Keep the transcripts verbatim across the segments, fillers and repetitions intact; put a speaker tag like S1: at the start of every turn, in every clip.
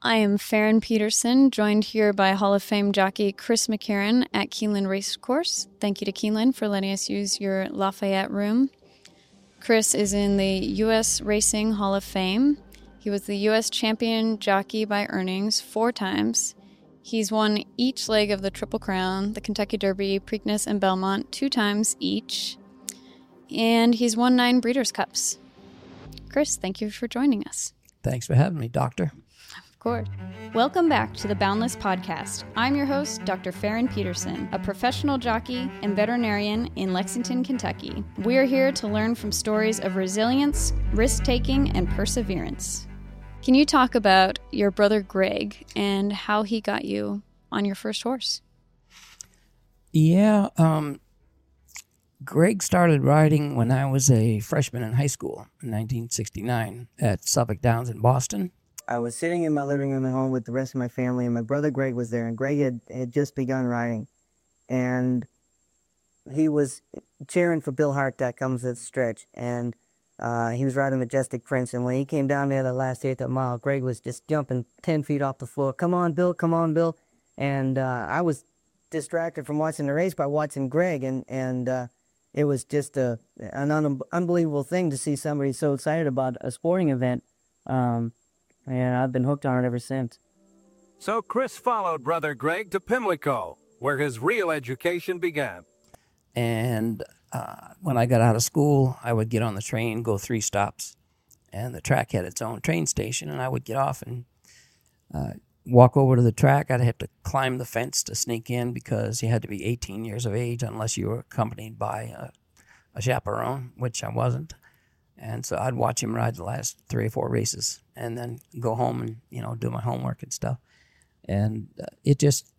S1: I am Farron Peterson, joined here by Hall of Fame jockey Chris McCarron at Keeneland Racecourse. Thank you to Keeneland for letting us use your Lafayette room. Chris is in the U S Racing Hall of Fame. He was the U S champion jockey by earnings four times. He's won each leg of the Triple Crown, the Kentucky Derby, Preakness, and Belmont two times each. And he's won nine Breeders' Cups. Chris, thank you for joining us.
S2: Thanks for having me, Doctor.
S1: Of course. Welcome back to the Boundless Podcast. I'm your host, Doctor Farron Peterson, a professional jockey and veterinarian in Lexington, Kentucky. We are here to learn from stories of resilience, risk-taking, and perseverance. Can you talk about your brother Greg and how he got you on your first horse?
S2: Yeah, um, Greg started riding when I was a freshman in high school in nineteen sixty-nine at Suffolk Downs in Boston.
S3: I was sitting in my living room at home with the rest of my family, and my brother Greg was there, and Greg had, had just begun riding. And he was cheering for Bill Hart that comes at the stretch, and uh, he was riding Majestic Prince, and when he came down there the last eighth of mile, Greg was just jumping ten feet off the floor. Come on, Bill, come on, Bill. And uh, I was distracted from watching the race by watching Greg, and, and uh, it was just a, an un- unbelievable thing to see somebody so excited about a sporting event. Um, And I've been hooked on it ever since.
S4: So Chris followed brother Greg to Pimlico, where his real education began.
S2: And uh, when I got out of school, I would get on the train, go three stops, and the track had its own train station, and I would get off and uh, walk over to the track. I'd have to climb the fence to sneak in because you had to be eighteen years of age unless you were accompanied by a, a chaperone, which I wasn't. And so I'd watch him ride the last three or four races and then go home and, you know, do my homework and stuff. And uh, it just,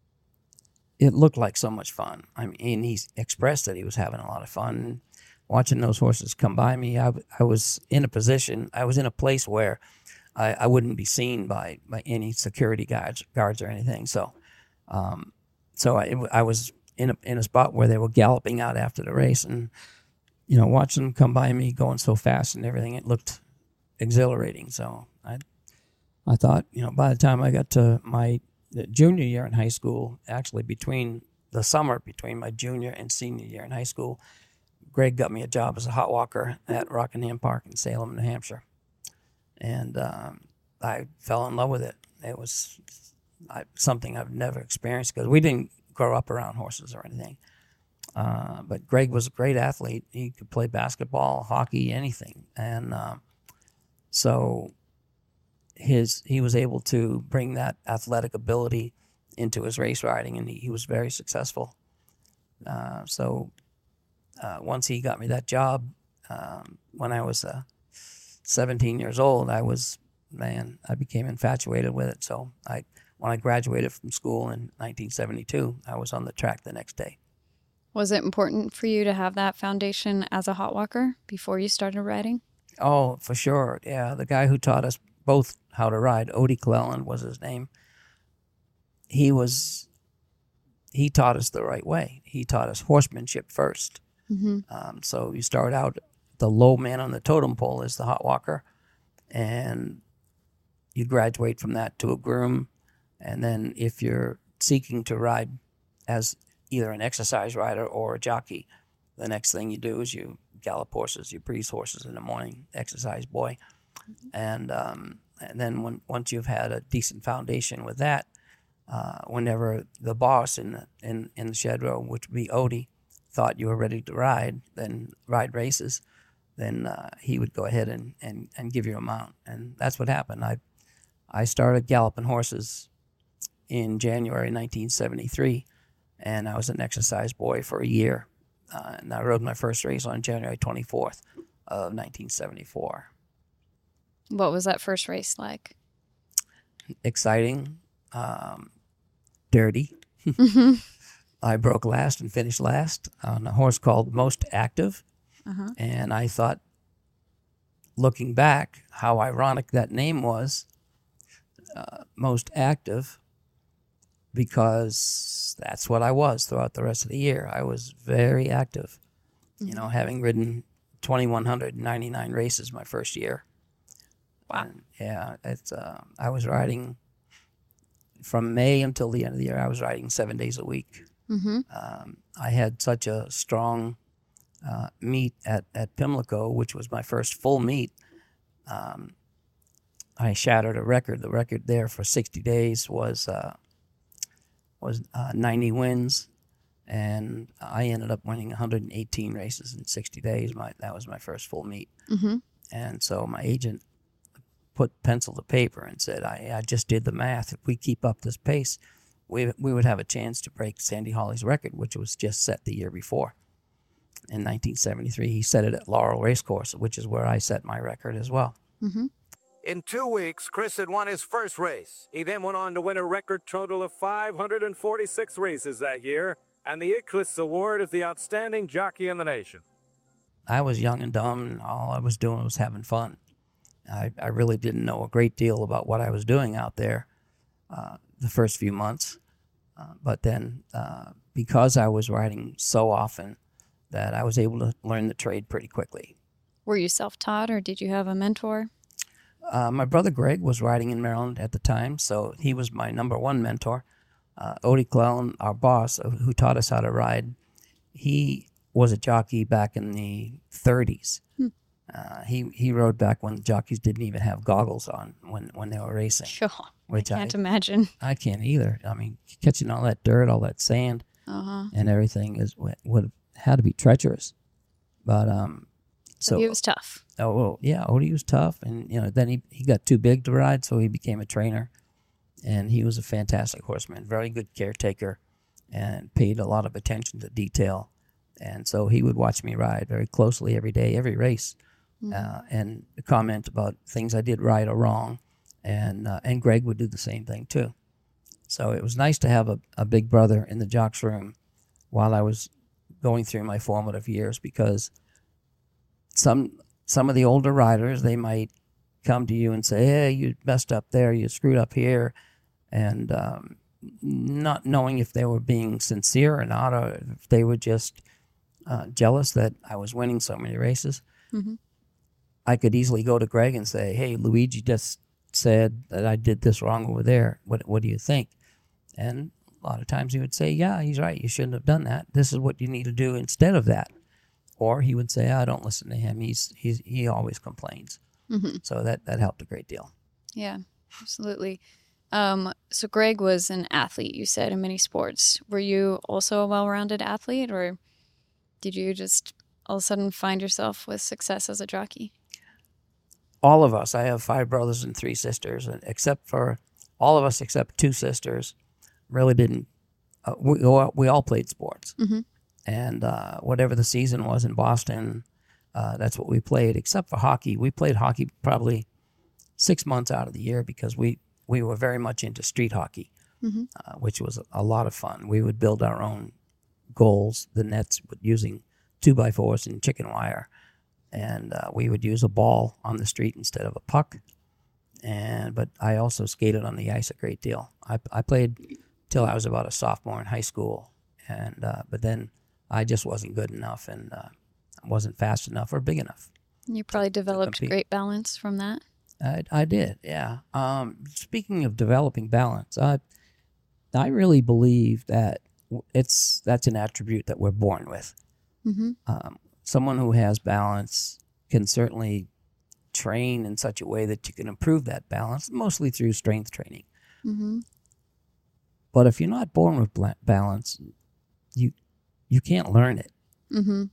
S2: it looked like so much fun. I mean, and he expressed that he was having a lot of fun. Watching those horses come by me, I, I was in a position, I was in a place where I, I wouldn't be seen by, by any security guards, guards or anything. So um, so I, I was in a, in a spot where they were galloping out after the race, and you know, watching them come by me going so fast and everything, it looked exhilarating. So I I thought, you know, by the time I got to my junior year in high school, actually between the summer between my junior and senior year in high school, Greg got me a job as a hot walker at Rockingham Park in Salem, New Hampshire. And um, I fell in love with it. It was I, something I've never experienced because we didn't grow up around horses or anything. Uh, but Greg was a great athlete. He could play basketball, hockey, anything. And uh, so his he was able to bring that athletic ability into his race riding, and he, he was very successful. Uh, so uh, once he got me that job, um, when I was uh, seventeen years old, I was, man, I became infatuated with it. So I when I graduated from school in nineteen seventy-two, I was on the track the next day.
S1: Was it important for you to have that foundation as a hot walker before you started riding?
S2: Oh, for sure. Yeah, the guy who taught us both how to ride, Odie Cleland was his name. He was, he taught us the right way. He taught us horsemanship first. Mm-hmm. Um, so you start out, the low man on the totem pole is the hot walker, and you graduate from that to a groom. And then if you're seeking to ride as either an exercise rider or a jockey, the next thing you do is you gallop horses, you breeze horses in the morning, exercise boy. Mm-hmm. And um, and then when, once you've had a decent foundation with that, uh, whenever the boss in the, in, in the shed row, which would be Odie, thought you were ready to ride, then ride races, then uh, he would go ahead and, and, and give you a mount. And that's what happened. I I started galloping horses in January nineteen seventy-three, and I was an exercise boy for a year. Uh, and I rode my first race on January twenty-fourth of nineteen seventy-four.
S1: What was that first race like?
S2: Exciting, um, dirty.
S1: Mm-hmm.
S2: I broke last and finished last on a horse called Most Active.
S1: Uh-huh.
S2: And I thought, looking back, how ironic that name was, uh, Most Active, because that's what I was throughout the rest of the year. I was very active, mm-hmm. you know, having ridden two thousand one hundred ninety-nine races my first year.
S1: Wow.
S2: And yeah, it's. Uh, I was riding from May until the end of the year, I was riding seven days a week.
S1: Mm-hmm.
S2: Um, I had such a strong uh, meet at, at Pimlico, which was my first full meet. Um, I shattered a record. The record there for sixty days was uh, was uh, ninety wins, and I ended up winning one hundred eighteen races in sixty days. My that was my first full meet,
S1: Mm-hmm.
S2: and so my agent put pencil to paper and said, I, I just did the math. If we keep up this pace, we we would have a chance to break Sandy Hawley's record, which was just set the year before. In nineteen seventy-three, he set it at Laurel Racecourse, which is where I set my record as well.
S1: Mm-hmm.
S4: In two weeks, Chris had won his first race. He then went on to win a record total of five hundred forty-six races that year, and the Icarus Award as the outstanding jockey in the nation.
S2: I was young and dumb, and all I was doing was having fun. I, I really didn't know a great deal about what I was doing out there uh, the first few months. Uh, but then, uh, because I was riding so often, that I was able to learn the trade pretty quickly.
S1: Were you self-taught, or did you have a mentor?
S2: Uh, my brother Greg was riding in Maryland at the time, so he was my number one mentor. Uh, Odie Clellon, our boss, uh, who taught us how to ride, he was a jockey back in the thirties.
S1: Hmm.
S2: Uh, he he rode back when jockeys didn't even have goggles on when, when they were racing.
S1: Sure.
S2: Which
S1: I can't
S2: I,
S1: imagine.
S2: I can't either. I mean, catching all that dirt, all that sand,
S1: Uh-huh.
S2: and everything is would would had to be treacherous. But um,
S1: So
S2: so
S1: he was tough.
S2: oh well, yeah, Odie was tough, and you know then he he got too big to ride, so he became a trainer, and he was a fantastic horseman, very good caretaker, and paid a lot of attention to detail, and so he would watch me ride very closely every day, every race, uh, and comment about things I did right or wrong, and uh, and Greg would do the same thing too. So it was nice to have a, a big brother in the jocks room while I was going through my formative years, because some some of the older riders, they might come to you and say, hey, you messed up there, you screwed up here, and um, not knowing if they were being sincere or not, or if they were just uh, jealous that I was winning so many races.
S1: Mm-hmm.
S2: I could easily go to Greg and say, hey, Luigi just said that I did this wrong over there. What what do you think? And a lot of times he would say, yeah, he's right. You shouldn't have done that. This is what you need to do instead of that. Or he would say, I don't listen to him. He's he's he always complains.
S1: Mm-hmm.
S2: So that, that helped a great deal.
S1: Yeah, absolutely. Um, so Greg was an athlete, you said, in many sports. Were you also a well-rounded athlete, or did you just all of a sudden find yourself with success as a jockey?
S2: All of us, I have five brothers and three sisters, and except for all of us except two sisters, really didn't, uh, we, all- we all played sports.
S1: Mm-hmm.
S2: And uh, whatever the season was in Boston, uh, that's what we played, except for hockey. We played hockey probably six months out of the year because we, we were very much into street hockey,
S1: Mm-hmm.
S2: uh, which was a, a lot of fun. We would build our own goals, the nets, using two by fours and chicken wire. And uh, we would use a ball on the street instead of a puck. And but I also skated on the ice a great deal. I, I played till I was about a sophomore in high school, and uh, but then I just wasn't good enough, and uh, wasn't fast enough or big enough.
S1: You probably developed
S2: compete.
S1: great balance from that.
S2: I, I did, yeah. Um, speaking of developing balance, I I really believe that it's that's an attribute that we're born with.
S1: Mm-hmm.
S2: Um, someone who has balance can certainly train in such a way that you can improve that balance, mostly through strength training.
S1: Mm-hmm.
S2: But if you're not born with bla- balance, you you can't learn it.
S1: Mm-hmm.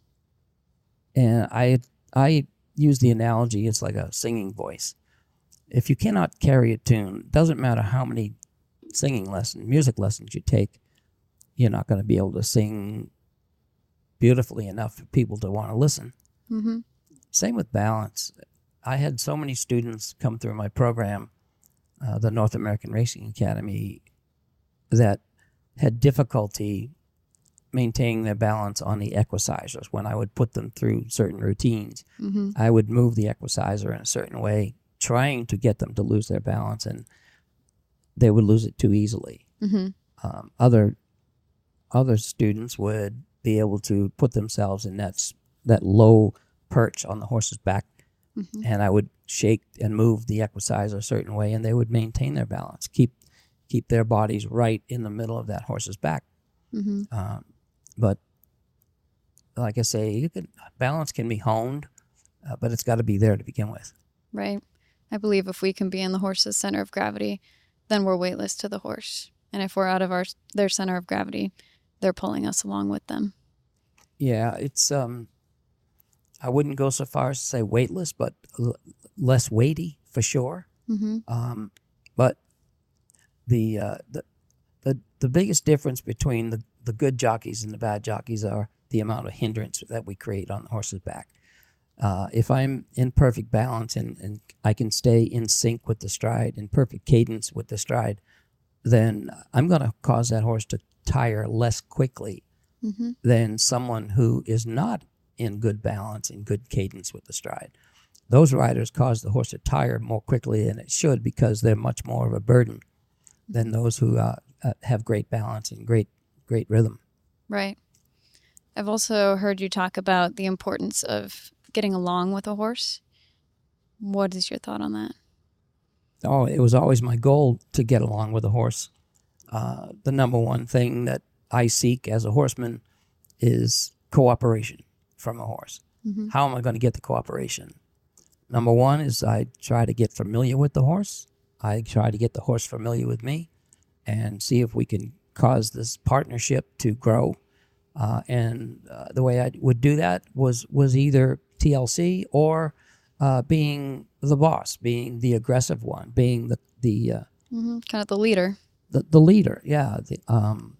S2: And I I use the analogy, it's like a singing voice. If you cannot carry a tune, doesn't matter how many singing lessons, music lessons you take, you're not going to be able to sing beautifully enough for people to want to listen.
S1: Mm-hmm.
S2: Same with balance. I had so many students come through my program, uh, the North American Racing Academy, that had difficulty maintaining their balance on the equisizers. When I would put them through certain routines,
S1: Mm-hmm.
S2: I would move the equisizer in a certain way, trying to get them to lose their balance, and they would lose it too easily.
S1: Mm-hmm.
S2: Um, other other students would be able to put themselves in that s- that low perch on the horse's back,
S1: Mm-hmm.
S2: and I would shake and move the equisizer a certain way, and they would maintain their balance, keep keep their bodies right in the middle of that horse's back.
S1: Mm-hmm.
S2: Um, but like I say, you can, balance can be honed, uh, but it's got to be there to begin with.
S1: Right. I believe if we can be in the horse's center of gravity, then we're weightless to the horse. And if we're out of our their center of gravity, they're pulling us along with them.
S2: Yeah, it's um, I wouldn't go so far as to say weightless, but l- less weighty for sure.
S1: Mm-hmm.
S2: Um, but the, uh, the the the biggest difference between the, the good jockeys and the bad jockeys are the amount of hindrance that we create on the horse's back. Uh, if I'm in perfect balance and, and I can stay in sync with the stride, in perfect cadence with the stride, then I'm going to cause that horse to tire less quickly
S1: Mm-hmm.
S2: than someone who is not in good balance and good cadence with the stride. Those riders cause the horse to tire more quickly than it should because they're much more of a burden than those who uh, uh, have great balance and great great rhythm.
S1: Right. I've also heard you talk about the importance of getting along with a horse. What is your thought on that?
S2: Oh, it was always my goal to get along with a horse. Uh, the number one thing that I seek as a horseman is cooperation from a horse.
S1: Mm-hmm.
S2: How am I going to get the cooperation? Number one is I try to get familiar with the horse. I try to get the horse familiar with me and see if we can cause this partnership to grow. Uh, and uh, the way I would do that was, was either T L C or uh, being the boss, being the aggressive one, being the the uh,
S1: Mm-hmm. Kind of the leader.
S2: the, the leader. Yeah. The, um,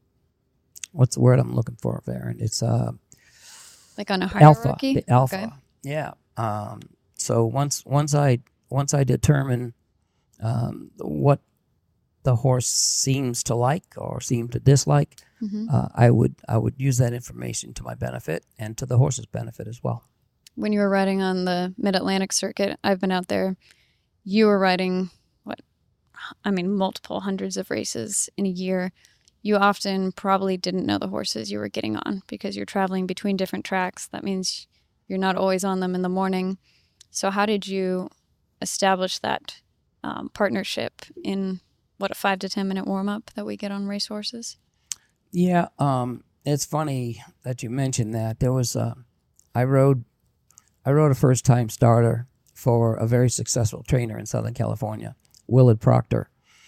S2: what's the word I'm looking for, Aaron? It's uh,
S1: Like on a
S2: alpha.
S1: hierarchy?
S2: The alpha.
S1: Okay.
S2: Yeah. Um, so once once I once I determine um, what the horse seems to like or seem to dislike,
S1: Mm-hmm.
S2: uh, I would I would use that information to my benefit and to the horse's benefit as well.
S1: When you were riding on the Mid-Atlantic circuit, I've been out there, you were riding, what, I mean, multiple hundreds of races in a year. You often probably didn't know the horses you were getting on because you're traveling between different tracks. That means you're not always on them in the morning. So how did you establish that um, partnership in, what, a five to ten minute warm-up that we get on racehorses?
S2: Yeah, um, it's funny that you mentioned that. There was a, I rode, I rode a first-time starter for a very successful trainer in Southern California, Willard Proctor,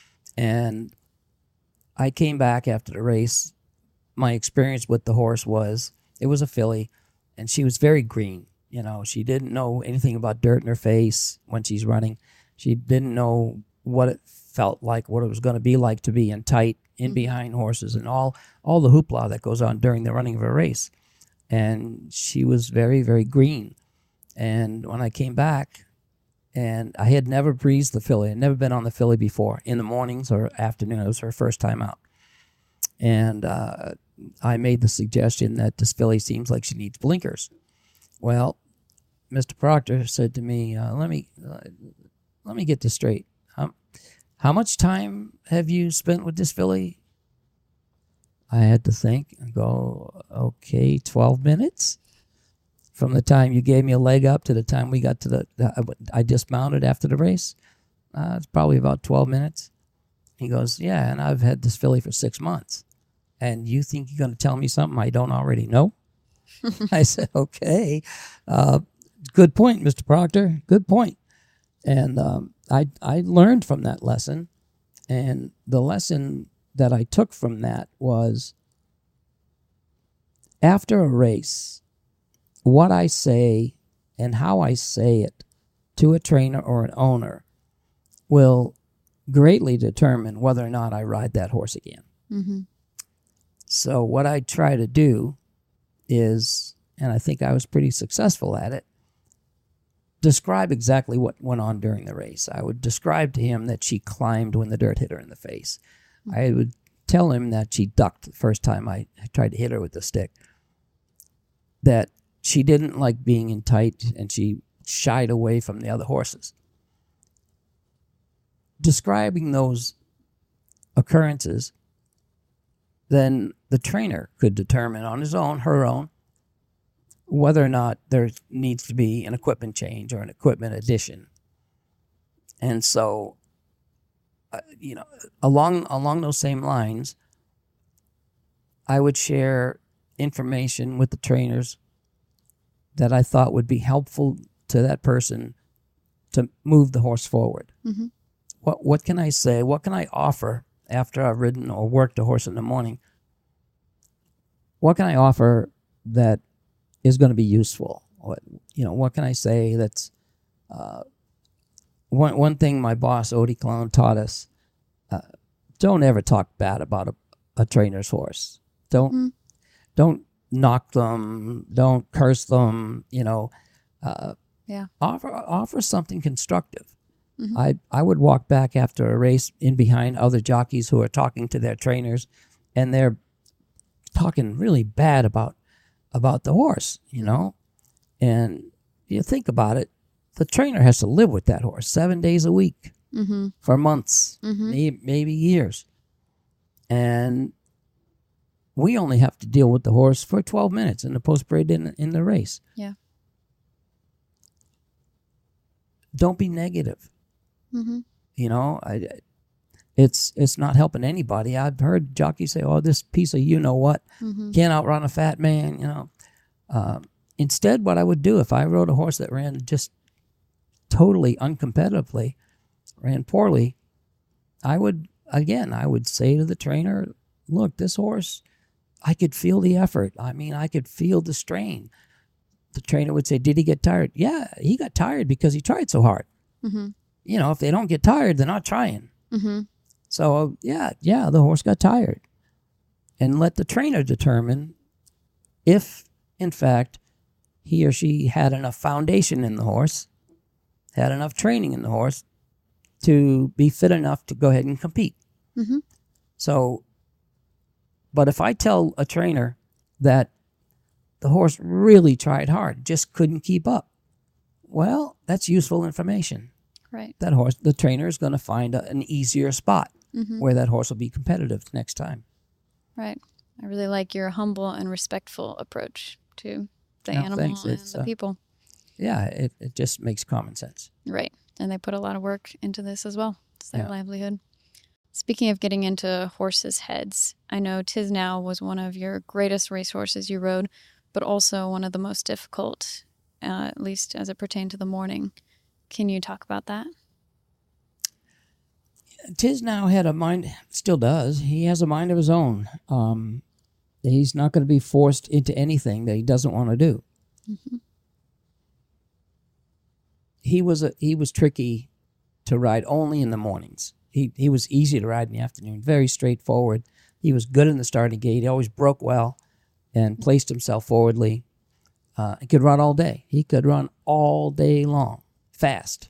S2: and I came back after the race. My experience with the horse was it was a filly, and she was very green. You know, she didn't know anything about dirt in her face when she's running. She didn't know what it felt like, what it was going to be like to be in tight, in
S1: Mm-hmm.
S2: behind horses, and all all the hoopla that goes on during the running of a race. And she was very, very green. And when I came back, and I had never breezed the filly, I'd never been on the filly before, in the mornings or afternoon. It was her first time out. And uh, I made the suggestion that this filly seems like she needs blinkers. Well, Mister Proctor said to me, uh, let me uh, let me get this straight. How, how much time have you spent with this filly? I had to think and go, okay, twelve minutes? From the time you gave me a leg up to the time we got to the, the I dismounted after the race, uh, it's probably about twelve minutes. He goes, yeah, and I've had this filly for six months. And you think you're going to tell me something I don't already know? I said, okay. Uh, good point, Mister Proctor. Good point. And um, I, I learned from that lesson. And the lesson that I took from that was after a race, what I say and how I say it to a trainer or an owner will greatly determine whether or not I ride that horse again.
S1: Mm-hmm.
S2: So what I try to do is, and I think I was pretty successful at it, describe exactly what went on during the race. I would describe to him that she climbed when the dirt hit her in the face. Mm-hmm. I would tell him that she ducked the first time I tried to hit her with the stick. That she didn't like being in tight and she shied away from the other horses. Describing those occurrences, then the trainer could determine on his own, her own, whether or not there needs to be an equipment change or an equipment addition. And so uh, you know, along along those same lines, I would share information with the trainers that I thought would be helpful to that person to move the horse forward.
S1: Mm-hmm.
S2: What what can I say? What can I offer after I've ridden or worked a horse in the morning? What can I offer that is going to be useful? What you know? What can I say that's uh, one one thing my boss Odie Clown taught us: uh, don't ever talk bad about a, a trainer's horse. Don't
S1: Mm-hmm.
S2: don't knock them. Don't curse them. You know, uh,
S1: Yeah.
S2: offer offer something constructive.
S1: Mhm.
S2: I I would walk back after a race in behind other jockeys who are talking to their trainers, and they're talking really bad about about the horse, you know. And you think about it, the trainer has to live with that horse seven days a week
S1: Mm-hmm.
S2: for months,
S1: Mhm.
S2: may, maybe years, and we only have to deal with the horse for twelve minutes in the post parade in in the race.
S1: Yeah.
S2: Don't be negative.
S1: Mm-hmm.
S2: You know, I, it's it's not helping anybody. I've heard jockeys say, "Oh, this piece of you know what
S1: Mm-hmm.
S2: can't outrun a fat man." You know, um, instead, what I would do if I rode a horse that ran just totally uncompetitively, ran poorly, I would again I would say to the trainer, "Look, this horse, I could feel the effort. I mean, I could feel the strain." The trainer would say, "Did he get tired?" "Yeah, he got tired because he tried so hard."
S1: Mm-hmm.
S2: You know, if they don't get tired, they're not trying.
S1: Mm-hmm.
S2: So, yeah, yeah, the horse got tired. And let the trainer determine if, in fact, he or she had enough foundation in the horse, had enough training in the horse to be fit enough to go ahead and compete.
S1: Mm-hmm.
S2: So, but if I tell a trainer that the horse really tried hard, just couldn't keep up, well, that's useful information.
S1: Right.
S2: That horse, the trainer is going to find a, an easier spot
S1: Mm-hmm.
S2: where that horse will be competitive next time.
S1: Right. I really like your humble and respectful approach to the
S2: No,
S1: animal
S2: thanks.
S1: and
S2: It's,
S1: the
S2: uh,
S1: people.
S2: Yeah, it, it just makes common sense.
S1: Right. And they put a lot of work into this as well. It's their
S2: Yeah.
S1: livelihood. Speaking of getting into horses' heads, I know Tiznow was one of your greatest racehorses you rode, but also one of the most difficult, uh, at least as it pertained to the morning. Can you talk about that?
S2: Tiznow had a mind, still does. He has a mind of his own. Um, he's not going to be forced into anything that he doesn't want to do.
S1: Mm-hmm.
S2: He was a he was tricky to ride only in the mornings. He he was easy to ride in the afternoon. Very straightforward. He was good in the starting gate. He always broke well, and placed himself forwardly. Uh, he could run all day. He could run all day long, fast.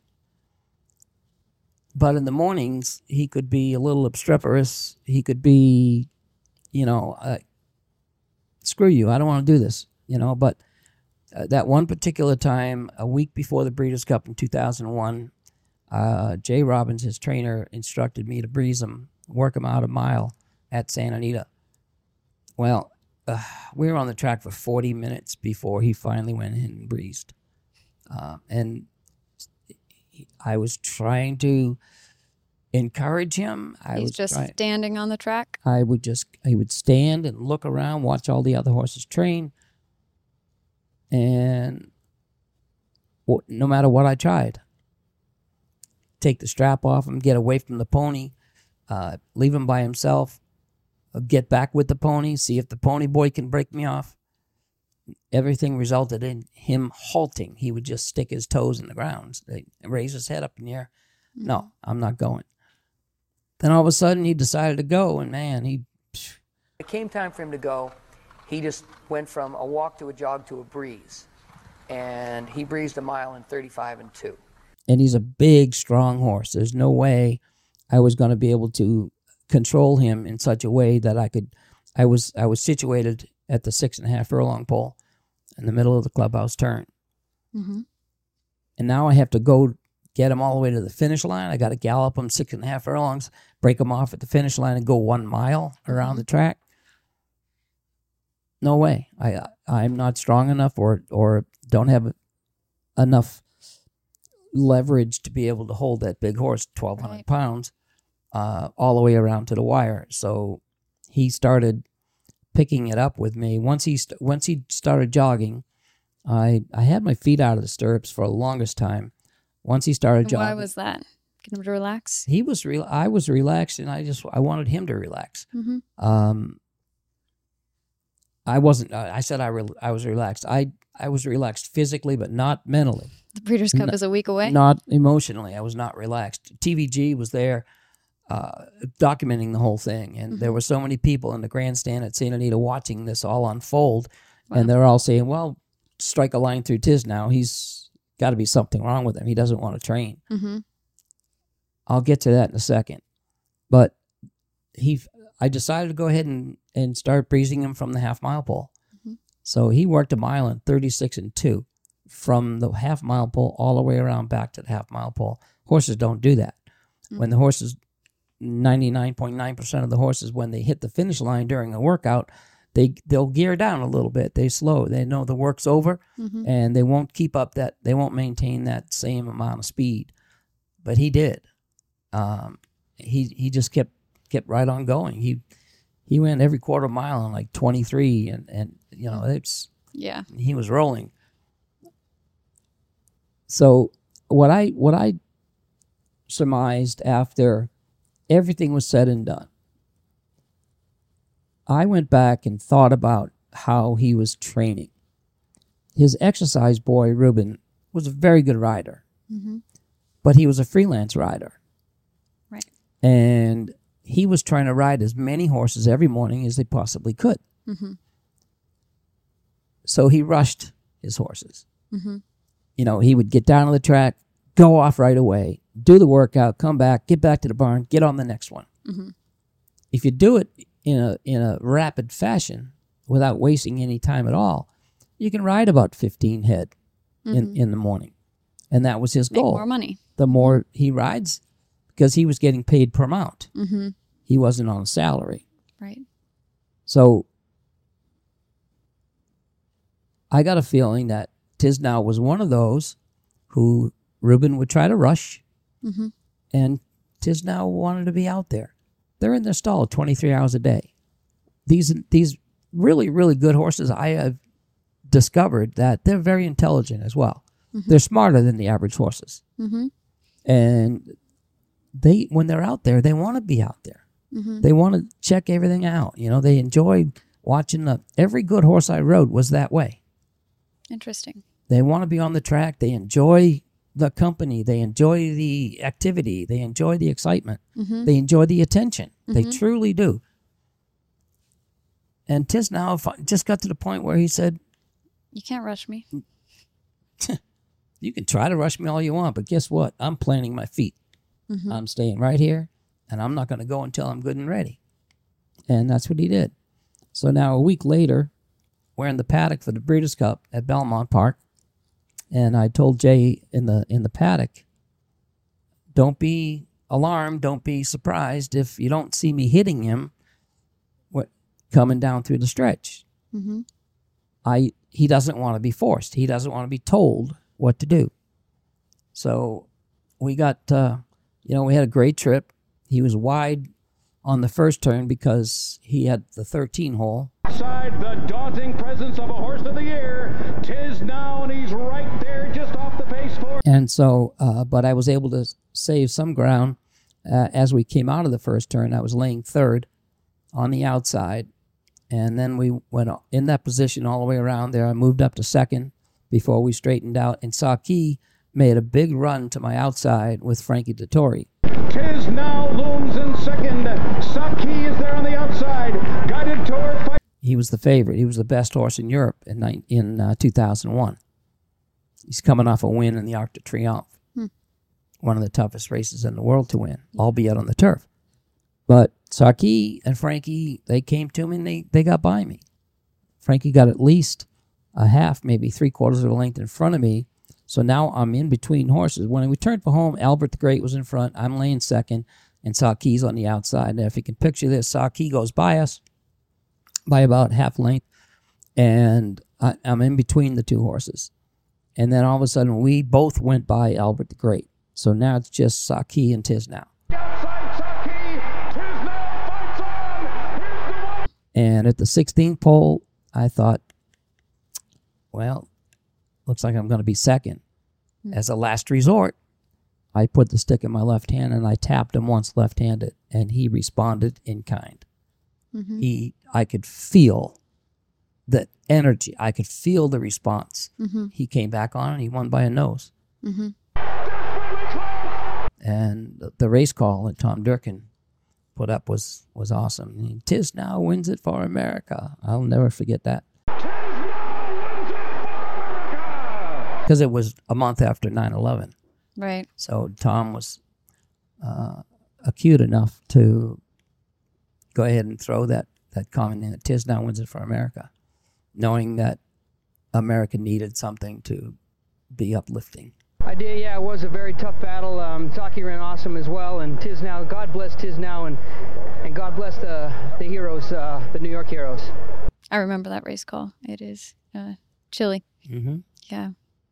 S2: But in the mornings, he could be a little obstreperous. He could be, you know, uh, screw you, I don't want to do this, you know. But uh, that one particular time, a week before the Breeders' Cup in two thousand one, uh, Jay Robbins, his trainer, instructed me to breeze him, work him out a mile at Santa Anita. Well, uh, we were on the track for forty minutes before he finally went in and breezed. Uh, and I was trying to encourage him. I
S1: He's
S2: was
S1: just
S2: trying,
S1: standing on the track.
S2: I would just, I would stand and look around, watch all the other horses train. And w- no matter what I tried, take the strap off him, get away from the pony, uh, leave him by himself, uh, get back with the pony, see if the pony boy can break me off. Everything resulted in him halting. He would just stick his toes in the ground, raise his head up in the air.
S1: Mm-hmm.
S2: No, I'm not going. Then all of a sudden he decided to go, and man, he...
S5: It came time for him to go. He just went from a walk to a jog to a breeze. And he breezed a mile in thirty-five and two.
S2: And he's a big, strong horse. There's no way I was going to be able to control him in such a way that I could... I was I was situated at the six and a half furlong pole in the middle of the clubhouse turn.
S1: Mm-hmm.
S2: And now I have to go get him all the way to the finish line. I got to gallop him six and a half furlongs, break him off at the finish line, and go one mile around
S1: Mm-hmm.
S2: the track. No way. I I'm not strong enough, or or don't have enough leverage to be able to hold that big horse, twelve hundred
S1: Right.
S2: pounds. uh, all the way around to the wire. So he started picking it up with me. Once he st- once he started jogging, I I had my feet out of the stirrups for the longest time. Once he started
S1: And
S2: jogging,
S1: why was that? Get him to relax?
S2: he was real. I was relaxed, and I just I wanted him to relax.
S1: Mm-hmm.
S2: Um, I wasn't. I said I re- I was relaxed. I I was relaxed physically, but not mentally.
S1: The Breeders' Cup
S2: No-
S1: is a week away?
S2: Not emotionally. I was not relaxed. T V G was there, uh, documenting the whole thing, and
S1: Mm-hmm.
S2: there were so many people in the grandstand at Santa Anita watching this all unfold,
S1: Wow.
S2: and they're all saying, "Well, strike a line through Tiz now. He's got to be something wrong with him. He doesn't want to train."
S1: Mm-hmm.
S2: I'll get to that in a second, but he, I decided to go ahead and, and start breezing him from the half mile pole.
S1: Mhm.
S2: So he worked a mile in thirty-six and two from the half mile pole all the way around back to the half mile pole. Horses don't do that.
S1: Mm.
S2: When the horses, ninety-nine point nine percent of the horses, when they hit the finish line during a workout, they, they'll gear down a little bit. They slow. They know the work's over,
S1: Mm-hmm.
S2: and they won't keep up that, they won't maintain that same amount of speed. But he did. Um, he he just kept kept right on going. He he went every quarter mile in like twenty-three, and, and you know it's
S1: Yeah.
S2: he was rolling. So what I what I surmised after everything was said and done, I went back and thought about how he was training. His exercise boy Ruben was a very good rider,
S1: Mm-hmm.
S2: but he was a freelance rider.
S1: Right.
S2: And he was trying to ride as many horses every morning as they possibly could.
S1: Mm-hmm.
S2: So he rushed his horses.
S1: Mm-hmm.
S2: You know, he would get down on the track, go off right away, do the workout, come back, get back to the barn, get on the next one.
S1: Mm-hmm.
S2: If you do it in a in a rapid fashion without wasting any time at all, you can ride about fifteen head in,
S1: Mhm.
S2: in the morning. And that was his
S1: Make
S2: goal.
S1: more money.
S2: The more he rides, because he was getting paid per mount.
S1: Mm-hmm.
S2: He wasn't on a salary.
S1: Right.
S2: So I got a feeling that Tiznow was one of those who Ruben would try to rush,
S1: Mm-hmm.
S2: and Tiznow wanted to be out there. They're in their stall twenty-three hours a day. These these really, really good horses, I have discovered that they're very intelligent as well.
S1: Mhm.
S2: They're smarter than the average horses.
S1: Mm-hmm.
S2: And they when they're out there, they want to be out there.
S1: Mm-hmm.
S2: They want to check everything out. You know, they enjoy watching the, every good horse I rode was that way.
S1: Interesting.
S2: They want to be on the track. They enjoy the company. They enjoy the activity. They enjoy the excitement.
S1: Mm-hmm.
S2: They enjoy the attention. They
S1: Mhm.
S2: truly do. And Tiznow fi- just got to the point where he said,
S1: You can't rush me.
S2: you can try to rush me all you want, but guess what? I'm planting my feet.
S1: Mm-hmm.
S2: I'm staying right here, and I'm not going to go until I'm good and ready. And that's what he did. So now a week later, we're in the paddock for the Breeders' Cup at Belmont Park, and I told Jay in the in the paddock, don't be alarmed, don't be surprised if you don't see me hitting him what, coming down through the stretch.
S1: Mm-hmm.
S2: I he doesn't want to be forced. He doesn't want to be told what to do. So we got, uh, you know, we had a great trip. He was wide on the first turn because he had the thirteen hole.
S6: Side, the daunting presence of a horse of the year. Tiznow, and he's right there just off the pace for.
S2: And so, uh, but I was able to save some ground uh, as we came out of the first turn. I was laying third on the outside. And then we went in that position all the way around there. I moved up to second before we straightened out. And Saki made a big run to my outside with Frankie Dettori.
S6: Tiznow looms in second. Saki is there on the outside. Guided toward fight.
S2: He was the favorite. He was the best horse in Europe in ni- in uh, two thousand one. He's coming off a win in the Arc de Triomphe,
S1: Hmm.
S2: one of the toughest races in the world to win, albeit on the turf. But Saki and Frankie, they came to me and they, they got by me. Frankie got at least a half, maybe three quarters of a length in front of me. So now I'm in between horses. When we turned for home, Albert the Great was in front. I'm laying second, and Saki's on the outside. And if you can picture this, Saki goes by us by about half length, and I, I'm in between the two horses. And then all of a sudden, we both went by Albert the Great. So now it's just Saki and Tiznow.
S6: Outside Saki.
S2: And at the sixteenth pole, I thought, well, looks like I'm going to be second. Mm-hmm. As a last resort, I put the stick in my left hand and I tapped him once left-handed, and he responded in kind. Mm-hmm. He, I could feel the energy. I could feel the response. Mm-hmm. He came back on and he won by a nose. Mm-hmm. And the, the race call that Tom Durkin put up was, was awesome. I mean, Tiznow wins it for America. I'll never forget that. Because it was a month after nine eleven.
S1: Right.
S2: So Tom was uh, acute enough to go ahead and throw that, that comment in that Tiznow wins it for America, knowing that America needed something to be uplifting.
S5: I did, yeah. It was a very tough battle. Um, Jockey ran awesome as well, and Tiznow, God bless Tiznow, and and God bless the the heroes, uh, the New York heroes.
S1: I remember that race call. It is uh, chilly. Mm-hmm. Yeah.